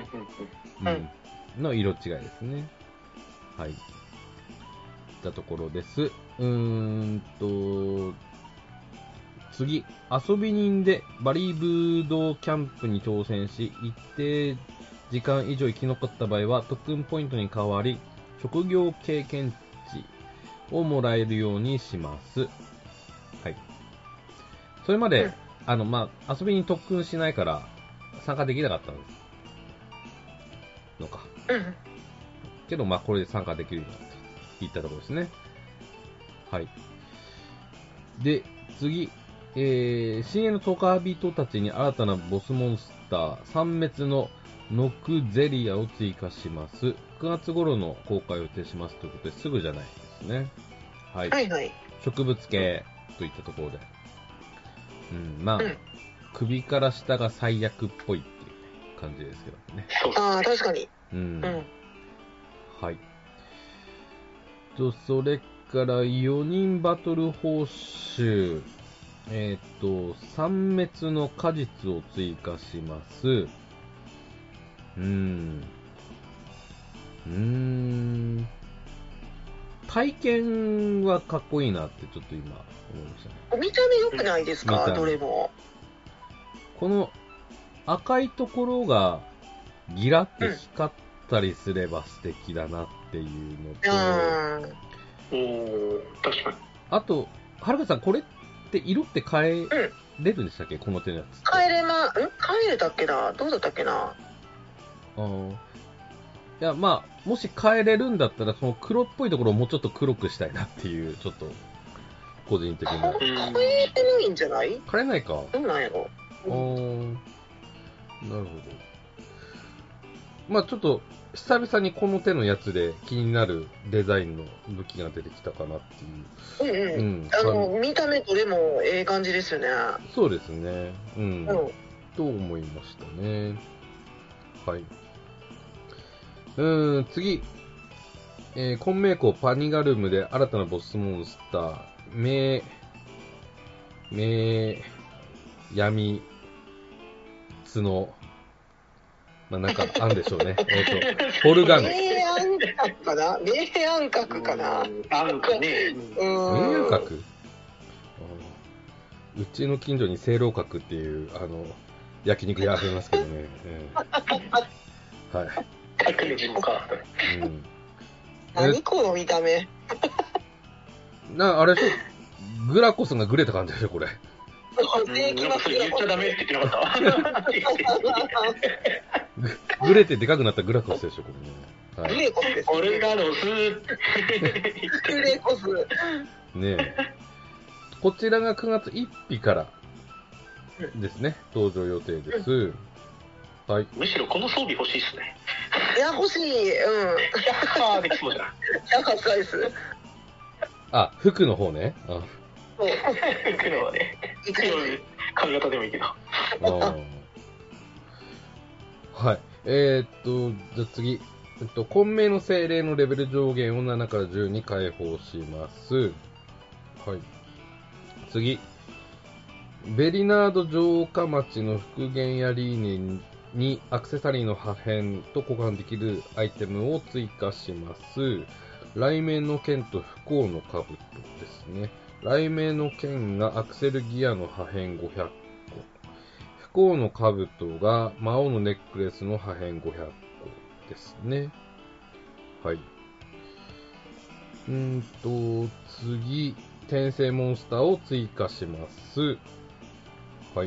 うん。の色違いですね。はい。たところです。うーんと、次、遊び人でバリーブードキャンプに挑戦し、一定時間以上生き残った場合は、特訓ポイントに代わり、職業経験値をもらえるようにします。はい。それまで、うん、あの、まあ、遊びに特訓しないから参加できなかったんです。のか。うん。けど、まあ、これで参加できるようになったといったところですね。はい。で、次、えー、深淵のトカビトたちに新たなボスモンスター、三滅のノクゼリアを追加します。くがつ頃の公開を予定しますということですぐじゃないですね。はい。はいはい。植物系といったところで。うん、まあ、うん、首から下が最悪っぽいっていう感じですけどね。 ああ、確かに。 うん。うん、はい。と、それからよにんバトル報酬。えっ、ー、と、三滅の果実を追加します。うーん。うーん。 体験はかっこいいなってちょっと今思いましたね。 見た目良くないですか、どれも。 この赤いところがギラって光ったりすれば素敵だなっていうのと、 うん、お確かに。 あと、はるかさん、これって色って変えれるんでしたっけ、うん、この手のやつ。 変えれま、ん変えれたっけな、どうだったっけな。 あいや、まあ、もし変えれるんだったら、その黒っぽいところをもうちょっと黒くしたいなっていう、ちょっと、個人的な。 変えてないんじゃない？ 変えないか。 どうなんやろ。 うん、なるほど。まあちょっと、久々にこの手のやつで気になるデザインの武器が出てきたかなっていう。 うんうん。うん、あの、見た目どれもええ感じですよね。 そうですね。うん。うん、と思いましたね。はい。うーん、次。えー、混迷湖パニガルムで新たなボスモンスター、め、め、闇、角、まあなんかあんでしょうね。えっと、ホルガン。 明暗角かな明暗角かな暗角ね。 明暗角うちの近所に清楼閣っていう、あの、焼肉屋ありますけどね。えー、はい。 角の字も変わった。 うん。何この見た目。 な、あれでしょグラコスがグレた感じでしょこれ。 うん、言っちゃダメって言ってなかったグレてでかくなったグラコスでしょこれね。 はい、グレコスです、ね。 オルガロス。 グレコス。 ねえ。こちらがくがつついたちからですね、登場予定です。うん、はい。 むしろこの装備欲しいっすね。 いや、欲しい。うん。 ヤッハーできそうじゃん。 ヤッハースライス。 あ、服の方ね。あそう。服のはね。髪型でもいいけど。 あはい。えー、っと、じゃあ次。えっと、混迷の精霊のレベル上限をななからじゅうに解放します。はい。次。ベリナード城下町の復元やリーネにアクセサリーの破片と交換できるアイテムを追加します。雷鳴の剣と不幸の兜ですね。雷鳴の剣がアクセルギアの破片ごひゃっこ。不幸の兜が魔王のネックレスの破片ごひゃっこですね。はい。うーんと、次、転生モンスターを追加します。はい。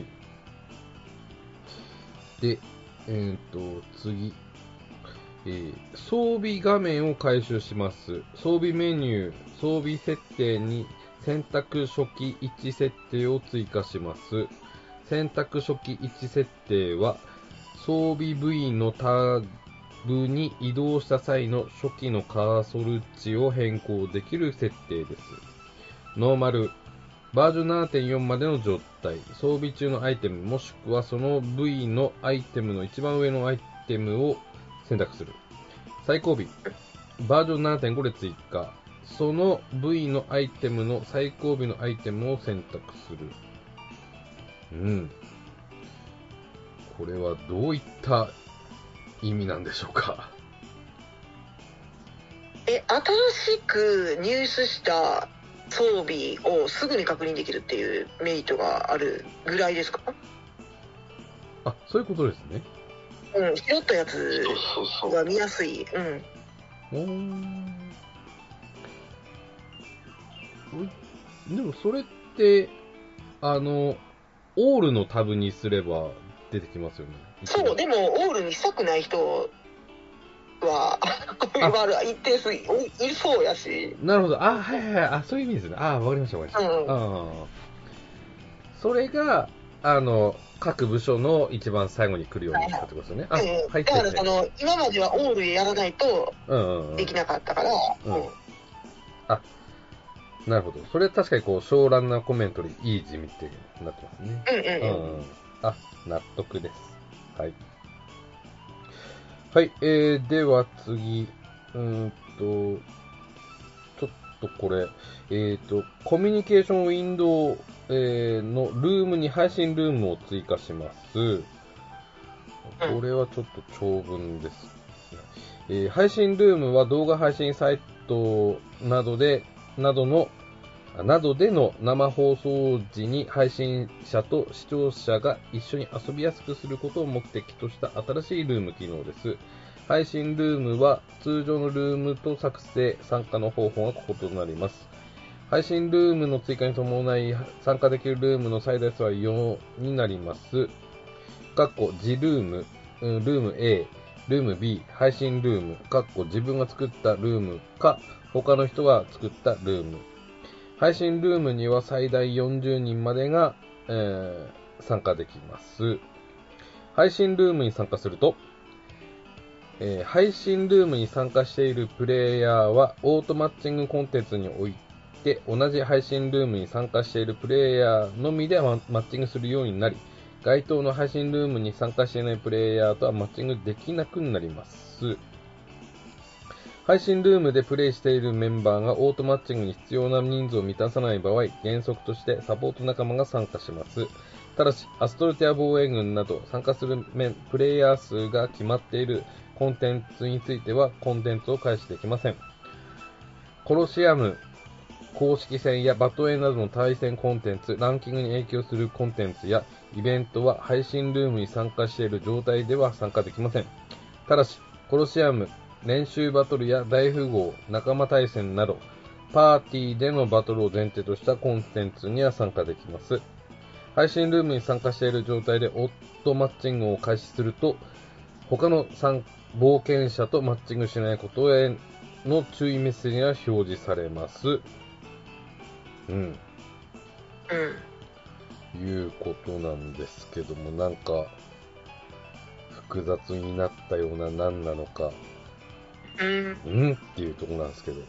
で、えーと、次。えー、装備画面を回収します。装備メニュー、装備設定に選択初期いち設定を追加します。選択初期いち設定は、装備部位のタブに移動した際の初期のカーソル値を変更できる設定です。ノーマル、バージョン ななてんよん までの状態、装備中のアイテムもしくはその部位のアイテムの一番上のアイテムを選択する。最後尾、バージョン ななてんご で追加、その部位のアイテムの最後尾のアイテムを選択する。うん。これはどういった意味なんでしょうか。 え、新しく入手した装備をすぐに確認できるっていうメリットがあるぐらいですか？ あ、そういうことですね。 うん、拾ったやつが見やすい。うん。 おー。でもそれって、あの、オールのタブにすれば出てきますよね。 そう、でもオールにしたくない人は、これは一定数いそうやし。 なるほど。あ、はいはいはい。あ、そういう意味ですね。あ、わかりましたわかりました。うん、あそれが、あの、各部署の一番最後に来るようにしたってことですよね。 はいはい、あ、はい、だからその、今まではオールやらないとできなかったから。うんうんうん、 あ、なるほど。それは確かにこう、小ランナーコメントでいい地味ってなってますね。 うんうんうん。うん、 あ、納得です。はい。はい、えー、では次、うーんと、ちょっとこれ、えーと、コミュニケーションウィンドウ、えー、のルームに配信ルームを追加します。これはちょっと長文です。えー、配信ルームは動画配信サイトなどで、などの、などでの生放送時に配信者と視聴者が一緒に遊びやすくすることを目的とした新しいルーム機能です。配信ルームは通常のルームと作成、参加の方法が異なります。配信ルームの追加に伴い参加できるルームの最大数はよんになります。かっこ自ルーム、ルーム A、ルーム B、配信ルーム、かっこ自分が作ったルームか他の人が作ったルーム。配信ルームには最大よんじゅうにんまでが、えー、参加できます。配信ルームに参加すると、えー、配信ルームに参加しているプレイヤーはオートマッチングコンテンツにおいて同じ配信ルームに参加しているプレイヤーのみでマッチングするようになり、該当の配信ルームに参加していないプレイヤーとはマッチングできなくなります。配信ルームでプレイしているメンバーがオートマッチングに必要な人数を満たさない場合、原則としてサポート仲間が参加します。ただし、アストルティア防衛軍など参加するプレイヤー数が決まっているコンテンツについてはコンテンツを開始できません。コロシアム公式戦やバトエなどの対戦コンテンツ、ランキングに影響するコンテンツやイベントは配信ルームに参加している状態では参加できません。ただし、コロシアム練習バトルや大富豪、仲間対戦など、パーティーでのバトルを前提としたコンテンツには参加できます。配信ルームに参加している状態でオートマッチングを開始すると、他の冒険者とマッチングしないことへの注意メッセージが表示されます。うん。うん。いうことなんですけども、なんか、複雑になったような何なのか、うん、うんっていうところなんですけど。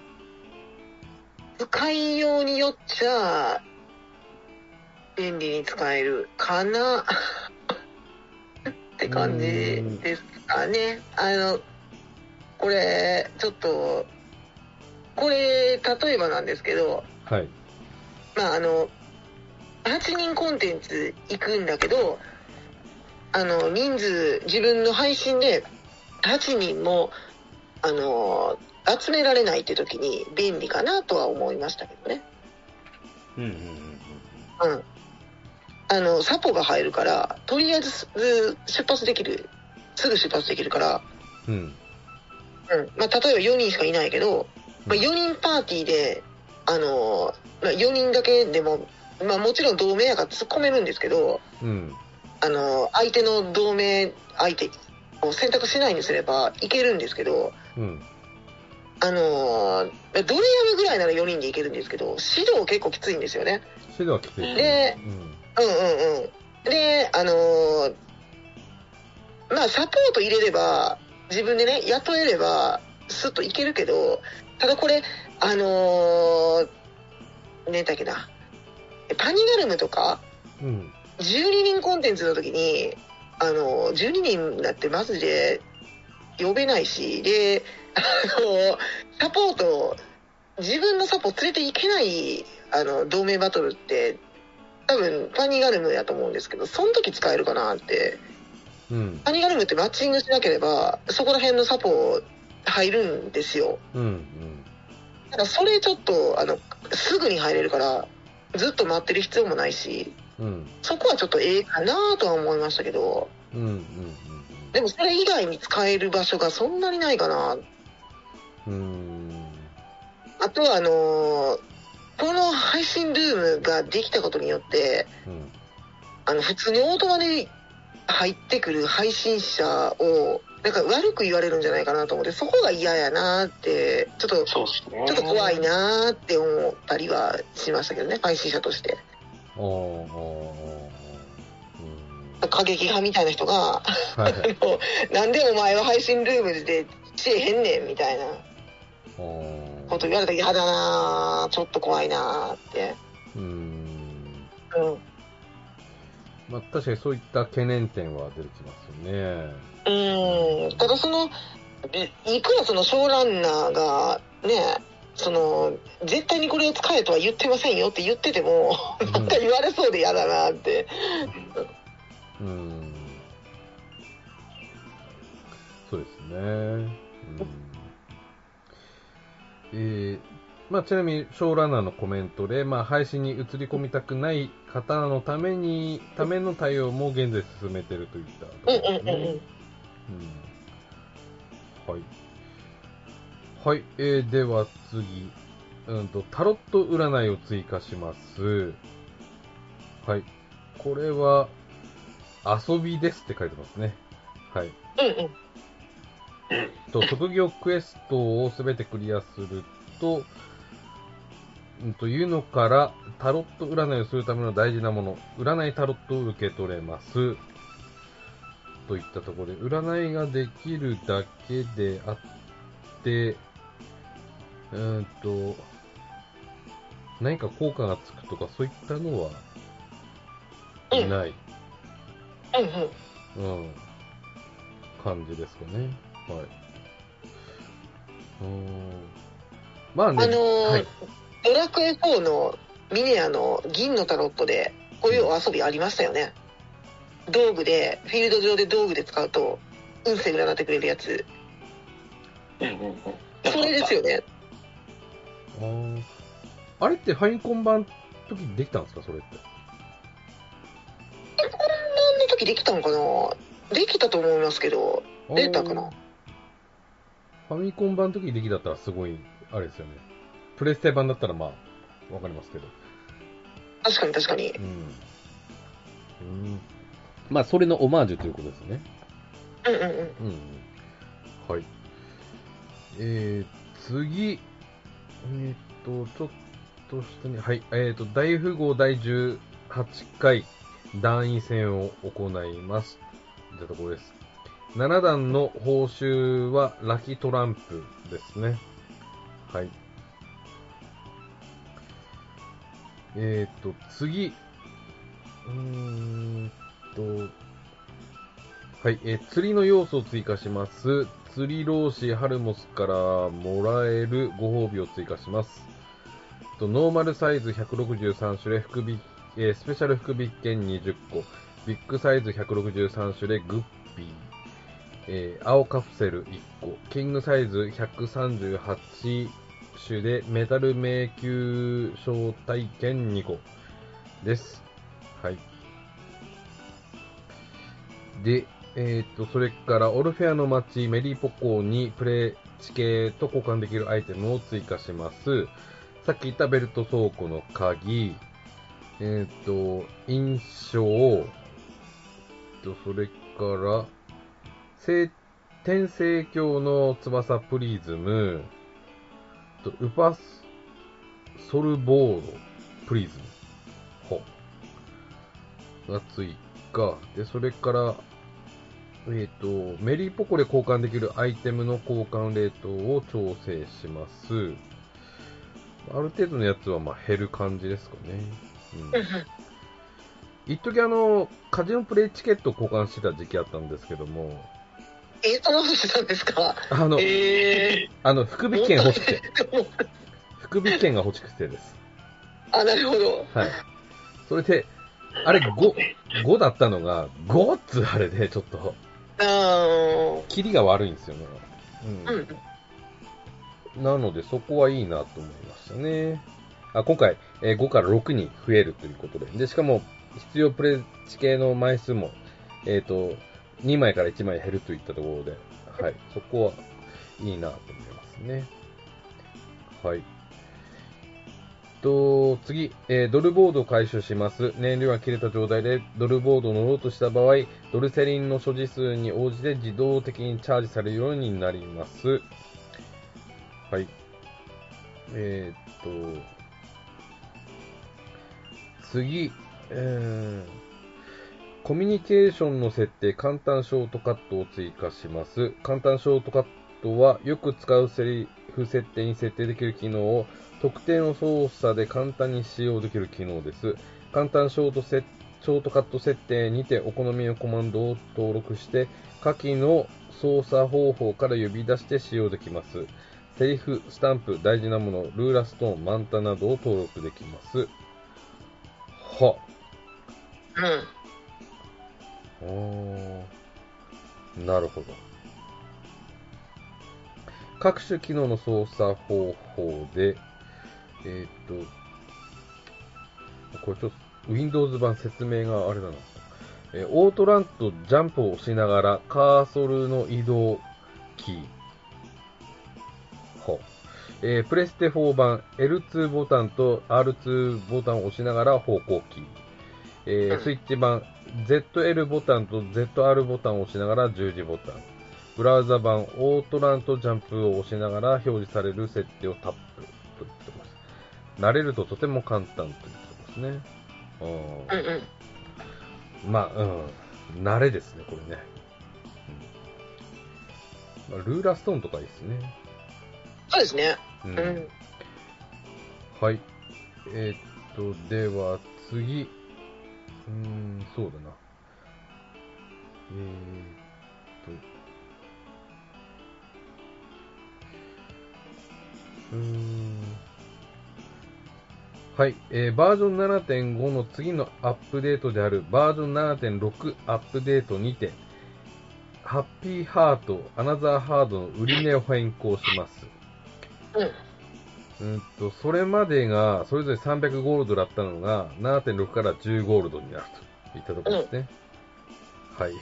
使いようによっちゃ、便利に使えるかなって感じですかね。あの、これ、ちょっと、これ、例えばなんですけど、 はい。 まあ、あの、はちにんコンテンツ行くんだけど、あの、人数、自分の配信ではちにんも、あの集められないって時に便利かなとは思いましたけどね。うんうんうんうん。うん。あのサポが入るからとりあえず出発できる、すぐ出発できるから。うん。うん。まあ例えばよにんしかいないけど、まあ、よにんパーティーであの、まあ、よにんだけでも、まあもちろん同盟やから突っ込めるんですけど、うん。あの相手の同盟相手を選択しないにすればいけるんですけど。うん、あのー、ドリアムぐらいならよにんでいけるんですけど、指導結構きついんですよね。 指導はきつい。 で、うん、うんうんうん。で、あのー、まあサポート入れれば、自分でね、雇えれば、スッといけるけど、ただこれ、あのー、ねだっけな、パニガルムとか、うん、じゅうににんコンテンツの時に、あのー、じゅうににんだってマジで、呼べないし、で、あの、サポート、自分のサポ連れていけない、あの、同盟バトルって、多分、パニーガルムやと思うんですけど、その時使えるかなって。うん。パニーガルムってマッチングしなければ、そこら辺のサポ入るんですよ。うんうん。だからそれちょっと、あの、すぐに入れるから、ずっと待ってる必要もないし、うん。そこはちょっとええかなとは思いましたけど、うんうんうん。でもそれ以外に使える場所がそんなにないかな。うーん。あとはあのー、この配信ルームができたことによって、うん、あの普通にオートマで入ってくる配信者をなんか悪く言われるんじゃないかなと思って、そこが嫌やなってちょっとちょっと怖いなって思ったりはしましたけどね、配信者として。おお。過激派みたいな人が、はい、なんでお前は配信ルームでしえへんねんみたいなこと言われたら嫌だな、ちょっと怖いなって。うーん、うん。 まあ確かにそういった懸念点は出てきますよね。 うん。ただそのいくらそのショーランナーがね、その絶対にこれを使えとは言ってませんよって言ってても、うん、なんか言われそうで嫌だなって。うん、 そうですね。うん、 えー、まあ、ちなみに、ショーランナーのコメントで、まあ、配信に映り込みたくない方のために、ための対応も現在進めているといったところですね。うんうんうんうん。はい。はい、えー、では次、うんと、タロット占いを追加します。はい。これは、遊びですって書いてますね。はい。うんうん。と、特技クエストをすべてクリアすると、うんというのから、タロット占いをするための大事なもの、占いタロットを受け取れます。といったところで、占いができるだけであって、うーんと、何か効果がつくとか、そういったのは、ない。うん。うん。感じですかね。はい。うん。まあね、 あのーはい、 ドラクエフォーのミネアの銀のタロットで、こういうお遊びありましたよね。道具で、フィールド上で道具で使うと、運勢占ってくれるやつ。うんうんうん。それですよね。 ああれってファミコン版の時できたんですか、それって。 ファミコン版の時できたのかな。できたと思いますけど、出たかな。 ファミコン版の時にできたったらすごい、あれですよね。プレステ版だったらまあ、わかりますけど。 確かに確かに。 うん。うん。まあ、それのオマージュということですね。 うんうんうん。うん。 はい。えー、次。えーっと、ちょっと下に、はい。えーっと、大富豪だいじゅうはちかい団員戦を行います。といったところです。なな段の報酬はラキトランプですね。はい。えーと、次。うーんと、はい、えー、釣りの要素を追加します。釣り老子ハルモスからもらえるご褒美を追加します。とノーマルサイズひゃくろくじゅうさん種で福引、えー、スペシャル福引券にじゅっこ、ビッグサイズひゃくろくじゅうさん種でグッピー、えー、青カプセルいっこ、キングサイズひゃくさんじゅうはち種でメタル迷宮招待券にこです。はい。で、えっと、それからオルフェアの街メリーポコにプレチケと交換できるアイテムを追加します。さっき言ったベルト倉庫の鍵、えっと、印象、と、それから、天聖教の翼プリズム、とウパスソルボードプリズム、ほが追加。で、それから、えっと、メリーポコで交換できるアイテムの交換レートを調整します。ある程度のやつはまあ減る感じですかね。うん。一時あの、カジノプレイチケットを交換してた時期あったんですけども。 え、そんなことしてたんですか？ あの、 えー、 あの、福引券欲しくて。福引券が欲しくてです。 あ、なるほど。 はい。それで、あれご、ごだったのが、ごっつあれで、ちょっと。あー。キリが悪いんですよね。うん。うん、なので、そこはいいなと思いましたね。あ、今回、えー、ごからろくに増えるということで。で、しかも、必要プレチ系の枚数も、えっと、にまいからいちまい減るといったところで、はい。そこはいいなと思いますね。はい。と、次、えー、ドルボードを回収します。燃料が切れた状態でドルボードを乗ろうとした場合、ドルセリンの所持数に応じて自動的にチャージされるようになります。はい。えー、っと、次、えー、コミュニケーションの設定、簡単ショートカットを追加します。簡単ショートカットは、よく使うセリフ設定に設定できる機能を、特定の操作で簡単に使用できる機能です。簡単ショートセショートカット設定にてお好みのコマンドを登録して、下記の操作方法から呼び出して使用できます。セリフ、スタンプ、大事なもの、ルーラストーン、マンタなどを登録できます。は。うん。あー、なるほど。 各種機能の操作方法で、えー、っと、これちょっと Windows 版説明があれだな。えー、オートランとジャンプを押しながらカーソルの移動キー。ほえー、プレステフォー版 エルツー ボタンと アールツー ボタンを押しながら方向キー。えー、スイッチ版 ゼットエル ボタンと ゼットアール ボタンを押しながら十字ボタン。ブラウザ版オートランとジャンプを押しながら表示される設定をタップと言ってます。慣れるととても簡単と言ってますね。 うんうん。 まあ、うん。慣れですね、これね。うん、まあ、ルーラーストーンとかいいですね。 そうですね。 うん。 うん、 はい。えー、っと、では次。うーん、そうだな。えー、っと。うーんはい、えー、バージョン ななてんご の次のアップデートであるバージョン ななてんろく アップデートにてハッピーハート、アナザーハードの売り値を変更します。うん。うんと、それまでがそれぞれさんびゃくゴールドだったのが ななてんろく からじゅうゴールドになるといったところですね。うん、はい。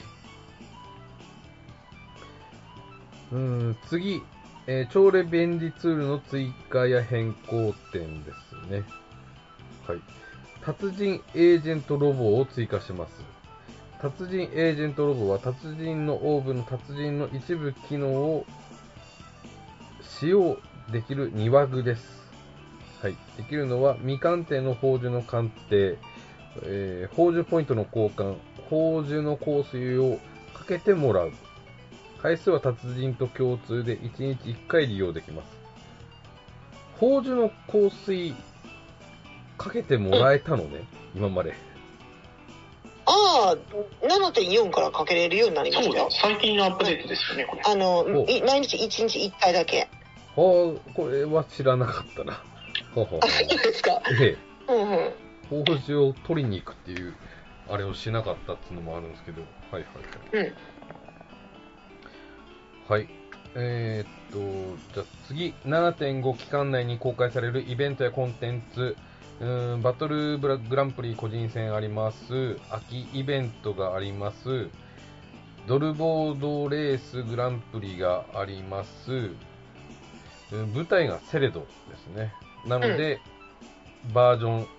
うーん、次、えー、超レ便利ツールの追加や変更点ですね。はい。達人エージェントロボを追加します。達人エージェントロボは達人のオーブの達人の一部機能を使用できる庭具です。はい。できるのは未鑑定の宝珠の鑑定、えー、宝珠ポイントの交換、宝珠の香水をかけてもらう。回数は達人と共通でいちにちいっかい利用できます。宝珠の香水かけてもらえたのね、今まで。 ああ、ななてんよん からかけれるようになりましたよ。 最近のアップデートですよね、これ。 あの、毎日いちにちいっかいだけ。 はあ、これは知らなかったな。はははあ、そうですか。 ええ。うんうん。 宝珠を取りに行くっていう、あれをしなかったっていうのもあるんですけど、はいはいはい。うん。はい。えー、っと、じゃあ次、ななてんご 期間内に公開されるイベントやコンテンツ、うーんバトルグランプリ個人戦あります。秋イベントがあります。ドルボードレースグランプリがあります。舞台がセレドですね。なので、うん、バージョン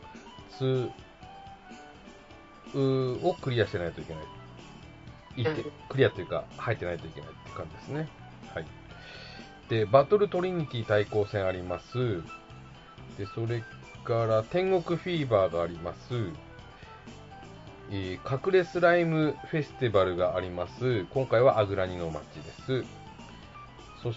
ツーをクリアしてないといけない。いって、うん、クリアというか、入ってないといけないっていう感じですね。はい。で、バトルトリニティ対抗戦あります。で、それから天国フィーバーがあります。えー、隠れスライムフェスティバルがあります。今回はアグラニの街です。そして、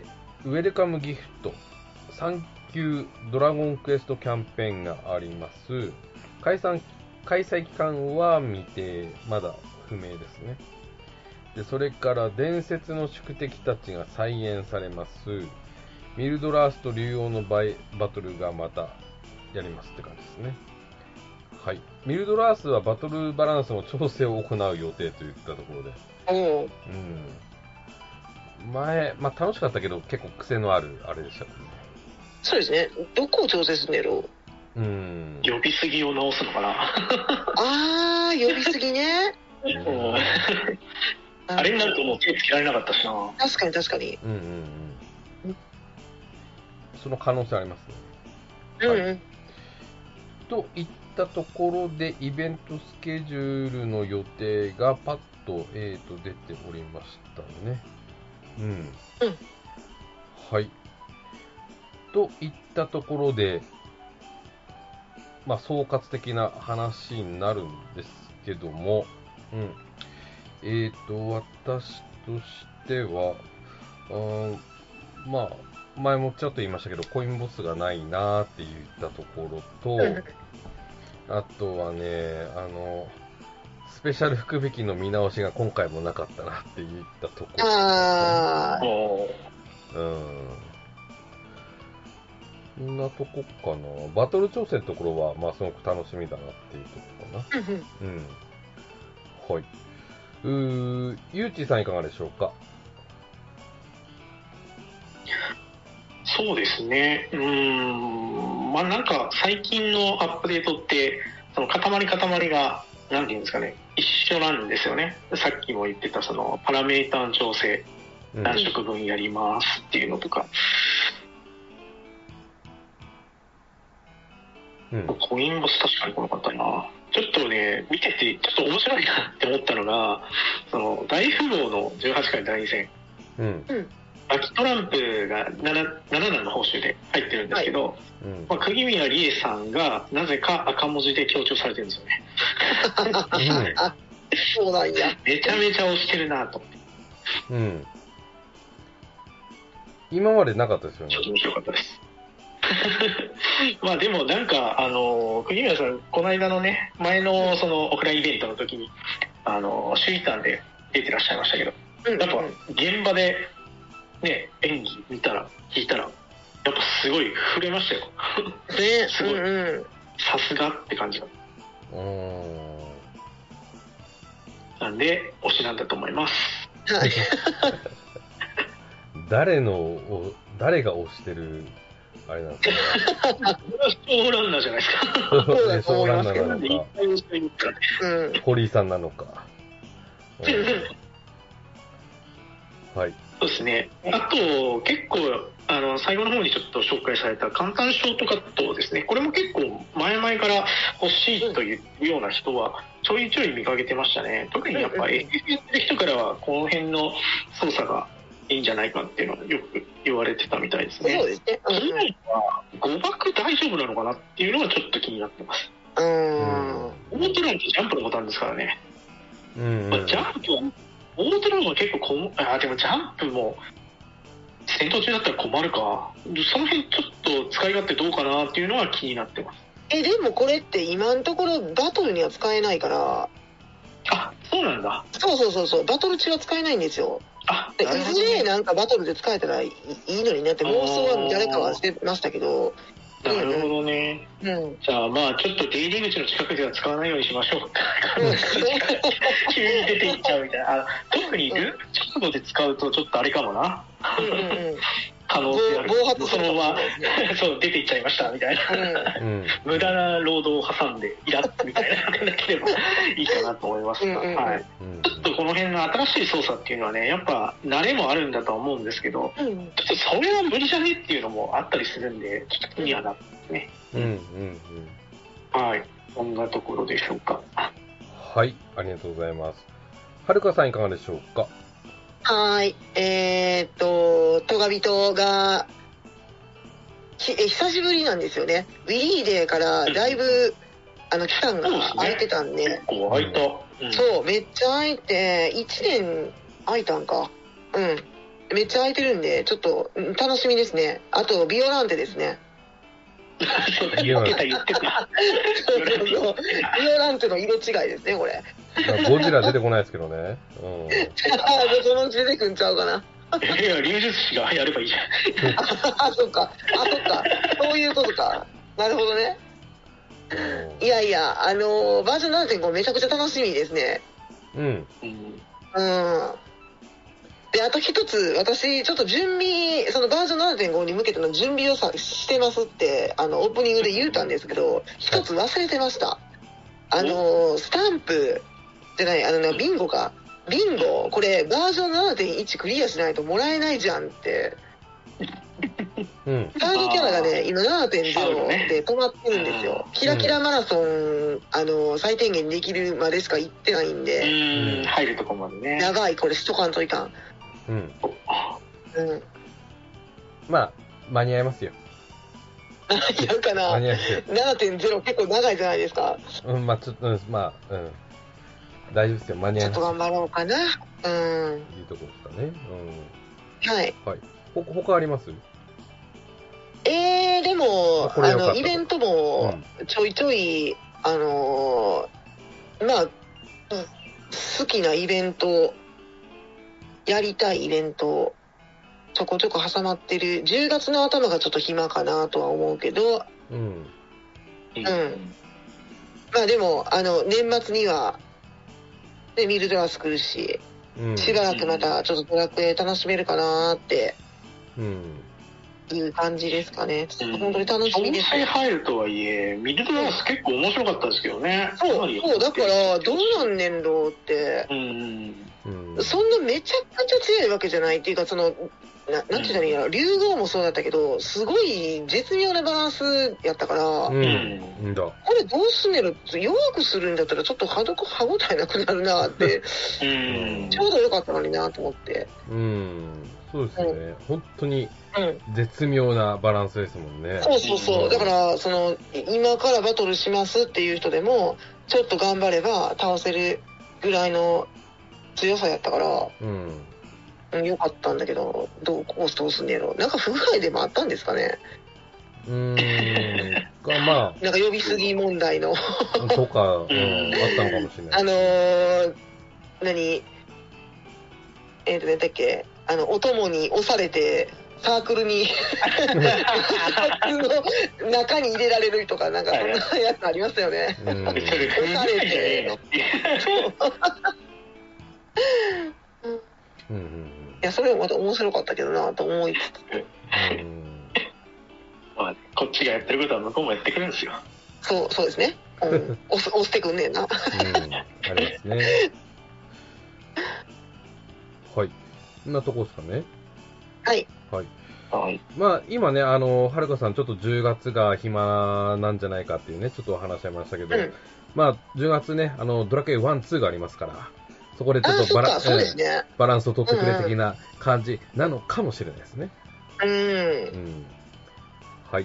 ウェルカムギフトさん級ドラゴンクエストキャンペーンがあります。開催、開催期間は未定、まだ不明ですね。で、それから伝説の宿敵たちが再演されます。ミルドラースと竜王のバイバトルがまたやりますって感じですね。はい。ミルドラースはバトルバランスの調整を行う予定といったところで。うん。前、まあ楽しかったけど結構癖のあるあれでしたね。 そうですね。どこを調整するんだろう。うん。 呼びすぎを直すのかな。 あー、呼びすぎね。 うんあれになるともう手つけられなかったしな。 確かに確かに。 うんうんうん。その可能性ありますね。 うんうん。はい、 といったところで、イベントスケジュールの予定がパッと、えー、と出ておりましたね。うん。うん。はい。といったところで、まあ、総括的な話になるんですけども、うん。えっ、ー、と、私としては、うん、まあ、前もちょっと言いましたけど、コインボスがないなーって言ったところと、あとはね、あの、スペシャル福引きの見直しが今回もなかったなって言ったところ、ね。ああ。うん。こんなとこかな。バトル挑戦のところは、まあ、すごく楽しみだなっていうところかな。うん。はい。うー、ゆうちーさんいかがでしょうか。 そうですね。うーん。まあなんか最近のアップデートって、その塊塊が、なんていうんですかね、一緒なんですよね。さっきも言ってたそのパラメータの調整、何色分やりますっていうのとか。うん、コインボス確かにこの方な。ちょっとね、見ててちょっと面白いなって思ったのが、その大富豪のじゅうはちかいだいに戦。うん。空きトランプが 7, 7段の報酬で入ってるんですけど、はい、うんまあ、釘宮理恵さんがなぜか赤文字で強調されてるんですよね。 そうなんや。 めちゃめちゃ押してるなと思って。 うん。今までなかったですよね。 ちょっと面白かったです。まあでもなんかあの釘宮さんこの間のね前のそのオフラインイベントの時にあの首位担で出てらっしゃいましたけど、うんうん、やっぱ現場でね演技見たら聞いたらやっぱすごい触れましたよ。ね、すごい、うんうん、さすがって感じだ。なんで推しなんだと思います。 誰の誰が推してるあれなんですかね。 ソーランナーじゃないですか。 そうだと思いますけど、ね、うん、堀井さんなのか。うん、はい。 そうですね。あと結構あの最後の方にちょっと紹介された簡単ショートカットですね。これも結構前々から欲しいというような人はちょいちょい見かけてましたね。特にやっぱ エフエフ やってる人からはこの辺の操作がいいんじゃないかっていうのはよく言われてたみたいですね。 そうですね。 気になるのは誤爆大丈夫なのかなっていうのはちょっと気になってます。うーん。オートランってジャンプのボタンですからね。うん、まあ、ジャンプはオートランは結構こもあでもジャンプも戦闘中だったら困るか。その辺ちょっと使い勝手どうかなっていうのは気になってます。 えでもこれって今のところバトルには使えないから。 あ、そうなんだ。 そうそうそうそうバトル中は使えないんですよ。あ、いずれなんかバトルで使えたらいいのになって妄想は誰かはしてましたけど。 なるほどね、うん、じゃあまあちょっと出入り口の近くでは使わないようにしましょう。急に出ていっちゃうみたいな。あ特にループ直後で使うとちょっとあれかもな。うんうんうん可能性ある。暴発そのままそう出ていっちゃいましたみたいな、うん、無駄な労働を挟んでイラッみたいなのがなければいいかなと思いますが、うんうんうんはい、ちょっとこの辺の新しい操作っていうのはねやっぱ慣れもあるんだとは思うんですけど、うん、ちょっとそれは無理じゃねっていうのもあったりするんでちょっと気にはなってますね。うんうんうん、はいこんなところでしょうか。 はいありがとうございます。はるかさんいかがでしょうか。 はい、えー、っと、トガビトが、ひえ久しぶりなんですよね。ウィリーデーからだいぶ、あの、期間が空いてたんで。 結構空いた、 うん。そう、めっちゃ空いて、いちねん空いたんか。うん。めっちゃ空いてるんで、ちょっと楽しみですね。あと、ビオランテですね。 そうだ、言ってた言ってた。 ビオランテの色違いですね、これ。 ゴジラ出てこないですけどね。うん。 そのうち出てくんちゃうかな。 いや、流術師がやればいいじゃん。 あ、そっか。あ、そっか。そういうことか。なるほどね。いやいや、あのー、バージョン ななてんご めちゃくちゃ楽しみですね。うん。うん。で、あと一つ、私、ちょっと準備、そのバージョン ななてんご に向けての準備をさしてますって、あの、オープニングで言うたんですけど、一つ忘れてました。あのー、スタンプ、じゃない、あのね、ビンゴか。ビンゴ、これ、バージョン ななてんいち クリアしないともらえないじゃんって。うん。カードキャラがね、今 ななてんゼロ で止まってるんですよ。キラキラマラソン、あの、最低限できるまでしか行ってないんで。 うん、入るとこまでね。 長い、これしとかんといかん。うん。 うん。まあ、間に合いますよ。 間に合うかな。間に合いますよ。ななてんゼロ 結構長いじゃないですか。 うん、まあちょっと、うん、まあ、うん。大丈夫ですよ、間に合います。 ちょっと頑張ろうかな。うん。 いいとこですかね。 うん。はい。 はい。ほ、他あります？ えー、でも、あの、イベントも、ちょいちょい、うん、あのー、まあ、好きなイベント、やりたいイベント、ちょこちょこ挟まってる。じゅうがつの頭がちょっと暇かなとは思うけど、うん。うん。まあでも、あの、年末には、で、ミルドラス来るし、うん、しばらくまたちょっとドラクエ楽しめるかなって、うん。 いう感じですかね。うん、本当に楽しみです。 総裁入るとはいえ、ミルドダンス結構面白かったですけどね。 そう、そう、だから、どうなんねんろうって、うん、そんなめちゃくちゃ強いわけじゃないっていうか、その、ななんて言ったらいいんやろ、竜豪もそうだったけど、すごい絶妙なバランスやったから、うん、これどうすんねろって、弱くするんだったらちょっと歯どこ歯応えなくなるなって、うん、ちょうどよかったのになと思って。 うん、そうですね、うん、本当に絶妙なバランスですもんね。 そうそうそう、だからその今からバトルしますっていう人でもちょっと頑張れば倒せるぐらいの強さやったから、うん、よかったんだけど、どうコースどうすんねやろ。なんか不具合でもあったんですかね。 うーんがまあなんか呼びすぎ問題のとか、うん、あったのかもしれない。 あのー、何えっとねだっけあのお供に押されてサークルにサークルの中に入れられるとかなんかそんなやつありますよね。押されてうんうんうん、いやそれもまた面白かったけどなと思いつつ、うんまあ、こっちがやってることは向こうもやってくるんですよ。 そうそうですね、うん、押す押してくんねえな、うん、 ありますね。はい、こんなとこですかね。 はいはい。はい、まあ今ね、あのはるかさんちょっとじゅうがつが暇なんじゃないかっていうねちょっとお話しありましたけど、うん、まあじゅうがつねあのドラクエワン、ツーがありますから。そこでちょっとバラ、ね、バランスを取ってくれ的な感じなのかもしれないですね。うん。うん、はい。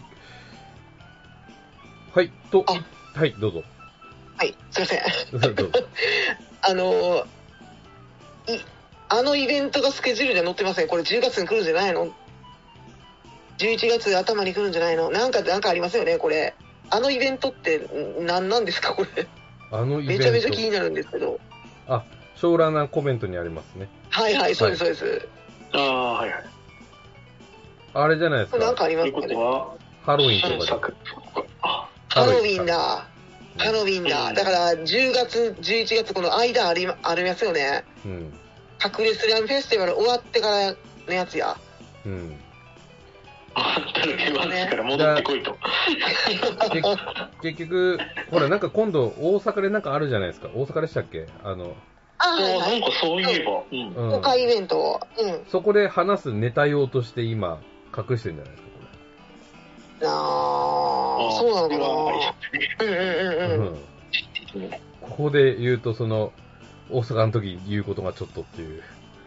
はい、と、はい、どうぞ。 はい、すいません。どうぞ。あの、い、あのイベントがスケジュールで載ってません。これじゅうがつに来るんじゃないの ?じゅういちがつ頭に来るんじゃないのなんか、なんかありますよね、これ。あのイベントって何なんですか、これ。 あのイベント。 めちゃめちゃ気になるんですけど。 あ、将来なコメントにありますね。 はいはい、そうです、そうです。 ああ、はいはい。 あれじゃないですか。 なんかありますかね。 ハロウィンとかで。 ハロウィンだ。ハロウィンだ。だからじゅうがつ、じゅういちがつこの間あり、ありますよね。うん。隠れスラムフェスティバル終わってからのやつや。うん。 あんたの出番ですから戻ってこいと。 結局、ほらなんか今度大阪でなんかあるじゃないですか。大阪でしたっけあの。 ああ、なんかそういえば。 うん。公開イベント。 うん。そこで話すネタ用として今隠してるんじゃないですか、これ。 ああ、そうなのかな。うんうんうんうん。 ここで言うと、その、大阪の時言うことがちょっとっていう、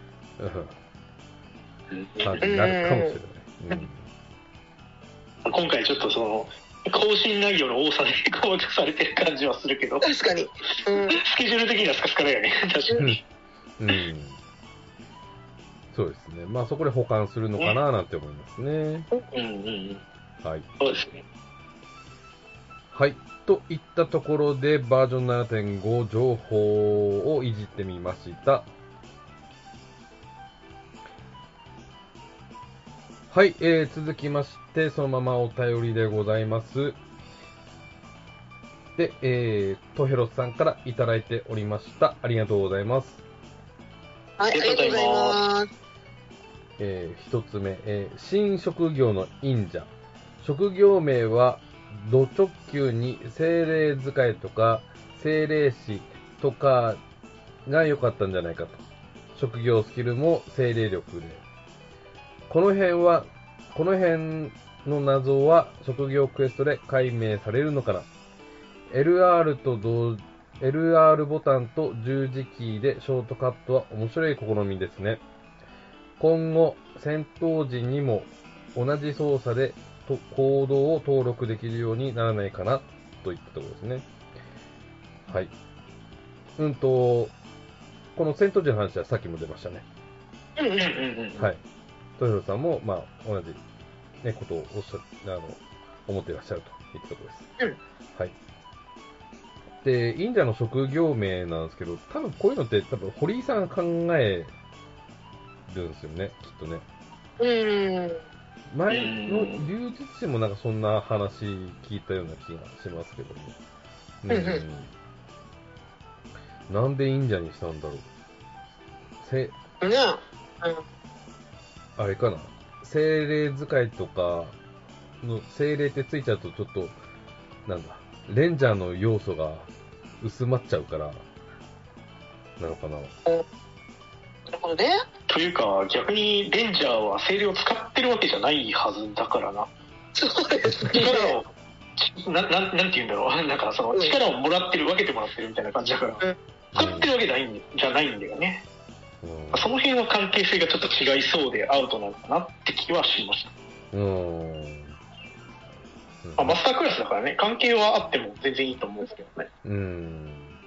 感じになるかもしれない。うん今回ちょっとその更新内容の多さで困惑されてる感じはするけど確かに、 うん、スケジュール的にはスカスカだよね確かに、うん、うん、 そうですねまあそこで保管するのかななんて思いますね、うんうんうんはいそうですねはいといったところでバージョン ななてんご 情報をいじってみました。はい、えー、続きまして、そのままお便りでございます。で、えー、トヘロスさんからいただいておりました。ありがとうございます。 はい、ありがとうございます。 えー、一つ目、えー、新職業の忍者。職業名は、ド直球に精霊使いとか、精霊師とかが良かったんじゃないかと。職業スキルも精霊力で。この辺は、この辺の謎は職業クエストで解明されるのかな。エルアール と同、エルアール ボタンと十字キーでショートカットは面白い試みですね。今後、戦闘時にも同じ操作で行動を登録できるようにならないかなといったところですね。はい。うんと、この戦闘時の話はさっきも出ましたね。はい。トヨロさんも、まあ、同じ、ね、ことをおっしゃ、あの、思っていらっしゃるといったところです。うん。はい。で、忍者の職業名なんですけど、多分こういうのって多分堀井さんが考えるんですよね、きっとね。 うーん。 前の流術師もなんかそんな話聞いたような気がしますけども。うん。うん、なんで忍者にしたんだろう。せ、 ね、うん。 あれかな精霊使いとかの精霊ってついちゃうとちょっと、なんだ、レンジャーの要素が薄まっちゃうから、なのかな。なるほどね。 というか、逆にレンジャーは精霊を使ってるわけじゃないはずだからな。 そうですね。 力を、な、ななんて言うんだろう。なんかその、力をもらってる、分けてもらってるみたいな感じだから、うん、使ってるわけじゃないんじゃないんだよね。うん、その辺は関係性がちょっと違いそうでアウトなのかなって気はしました。うん。まあ、マスタークラスだからね、関係はあっても全然いいと思うんですけどね。 うん。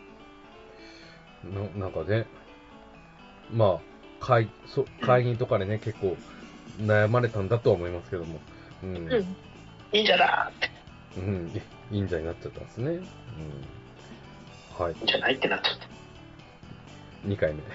な、なんかね、まあ、会、そ会議とかでね、うん、結構悩まれたんだとは思いますけども。うん。うん、 忍者だーって。 うん、忍者になっちゃったんですね。うん。はい。 忍者ないってなっちゃった。 にかいめ。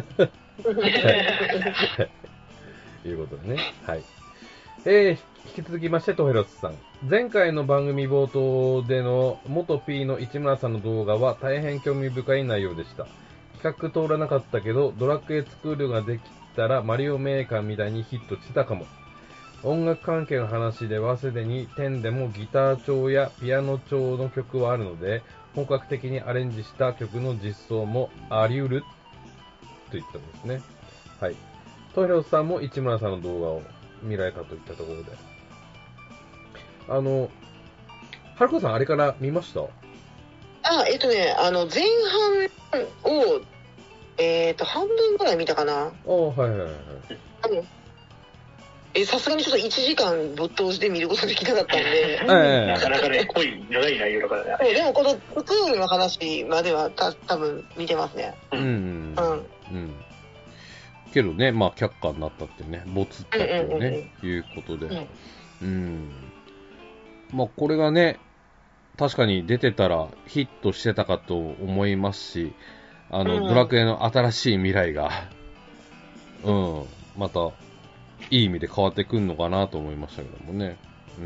いうことでね。はい。えー、引き続きまして、トヘロスさん。前回の番組冒頭での元 P の市村さんの動画は大変興味深い内容でした。企画通らなかったけど、ドラクエスクールができたらマリオメーカーみたいにヒットしてたかも。音楽関係の話ではすでに点でもギター調やピアノ調の曲はあるので、本格的にアレンジした曲の実装もあり得るといったんですね。はい。トヘロスさんも市村さんの動画を見られたといったところで。あの、はるかさんあれから見ました？ あ、えっとね、あの、前半を、えっと、半分ぐらい見たかな。ああ、はいはいはい。 あのえ、さすがにちょっといちじかんぶっ通しで見ることできなかったんで。 ええ、なかなかね、濃い、長い内容だからね。 でもこのスクールの話まではた多分見てますね。 うん。うん。うん。けどね、まあ、却下になったってね、ボツったとね、うんうんうん、いうことで。うん。うん、まあ、これがね、確かに出てたらヒットしてたかと思いますし、あの、うん、ドラクエの新しい未来が、うん、また、いい意味で変わってくるのかなと思いましたけどもね。うん。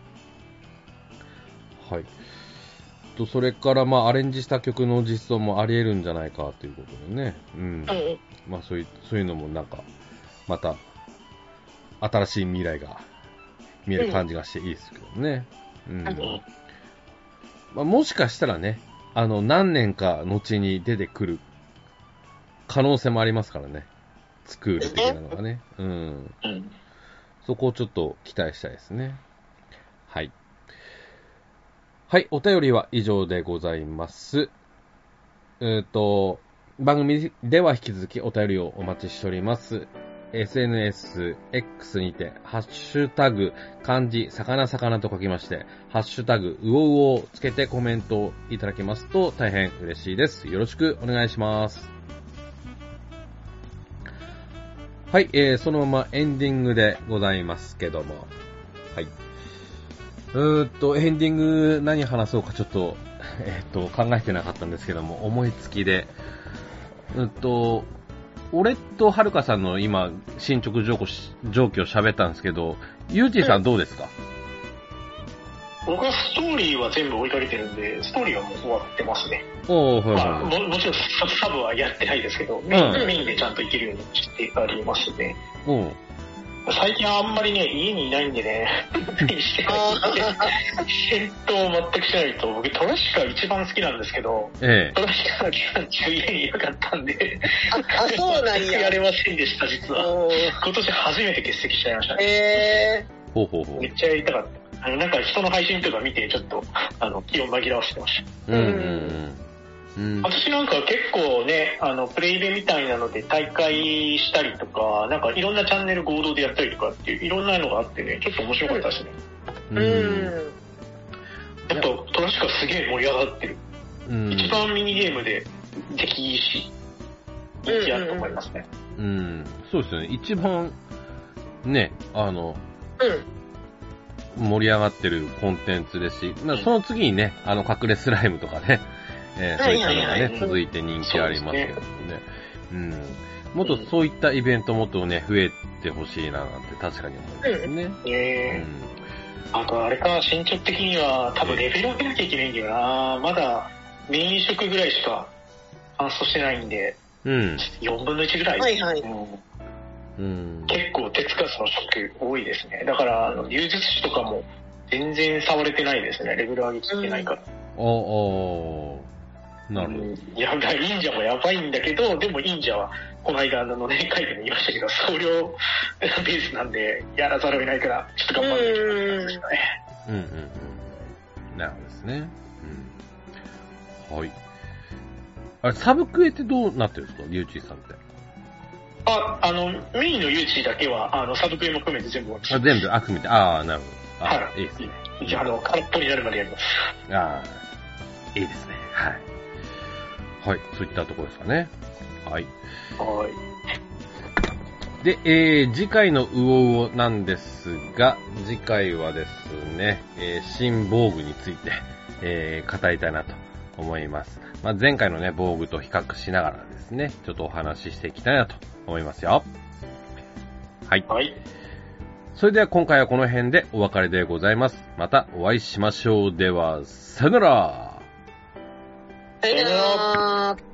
はい。と、それから、まあ、アレンジした曲の実装もあり得るんじゃないかということでね。うん。うん、まあ、そういう、そういうのもなんか、また、新しい未来が見える感じがしていいですけどね。うん。うん、まあ、もしかしたらね、あの、何年か後に出てくる可能性もありますからね。スクール的なのがね。うん。うん、そこをちょっと期待したいですね。はい。はい、お便りは以上でございます。えっと、番組では引き続きお便りをお待ちしております。エスエヌエス、X にて、ハッシュタグ、漢字、魚魚と書きまして、ハッシュタグ、うおうおをつけてコメントをいただけますと大変嬉しいです。よろしくお願いします。はい、えー、そのままエンディングでございますけども。はい。うーっと、エンディング何話そうかちょっと、えー、っと、考えてなかったんですけども、思いつきで。うーっと、俺とはるかさんの今、進捗状況、状況喋ったんですけど、ゆうちーさんどうですか？ 僕はストーリーは全部追いかけてるんで、ストーリーはもう終わってますね。 おー、はいはい、 まあ、も, もちろんサブはやってないですけど、メイン、うん、メインでちゃんといけるようにしてありますね。うん。最近はあんまりね、家にいないんでね、してないんで、戦闘を全くしないと、僕トラシカ一番好きなんですけど、ええ、トラシカの期間中家にいなかったんで、 あ、あそうなんや。 やれませんでした、実は。今年初めて欠席しちゃいましたね。 へー。ほうほうほう。 めっちゃやりたかった。あの、なんか人の配信とか見て、ちょっと、あの、気を紛らわせてました。うんうんうん。うん、私なんか結構ね、あの、プレイベみたいなので大会したりとか、なんかいろんなチャンネル合同でやったりとかっていう、いろんなのがあってね、ちょっと面白かったですね。うん。あと、トラシカすげえ盛り上がってる。うん、一番ミニゲームで出来いいし、人気あると思いますね。 うん、うん、そうですよね。一番、ね、あの、うん、盛り上がってるコンテンツですし、その次にね、あの、隠れスライムとかね、えー、そういったのがね、はいはいはい、続いて人気ありますけどもね。うん。もっとそういったイベントもっとね、増えてほしいななんて確かに思いますね。うん。 えー、うん、あとあれか、進捗的には多分レベル上げなきゃいけないんだよな。まだメイン職ぐらいしかファーストしてないんで、うん。よんぶんのいちぐらい。はいはい。うん。うん、結構手つかずの職多いですね。だから、あの、流術師とかも全然触れてないですね。レベル上げきってないから。 うん、おおなるほど。 やばい、忍者もやばいんだけど、でも忍者は、この間のね、回でも言いましたけど、総量ベースなんで、やらざるを得ないから、ちょっと頑張っていきましたね。 うんうんうん。なるほどですね。うん。はい。あれ、サブクエってどうなってるんですか、リュウチーさんって。 あ、あの、メインのユーチーだけは、あの、サブクエも含めて全部。 あ、全部、あ、含めて、ああ、なるほど。 はい。 いいですね。 一応、あの、空っぽになるまでやります。 ああ、いいですね。はい。はい、そういったところですかね。はい。 はい。 で、えー、次回のウオウオなんですが、次回はですね、えー、新防具について、えー、語りたいなと思います。まあ、前回のね、防具と比較しながらですね、ちょっとお話ししていきたいなと思いますよ。はい。 はい。 それでは今回はこの辺でお別れでございます。またお会いしましょう。では、さよなら。 さよなら。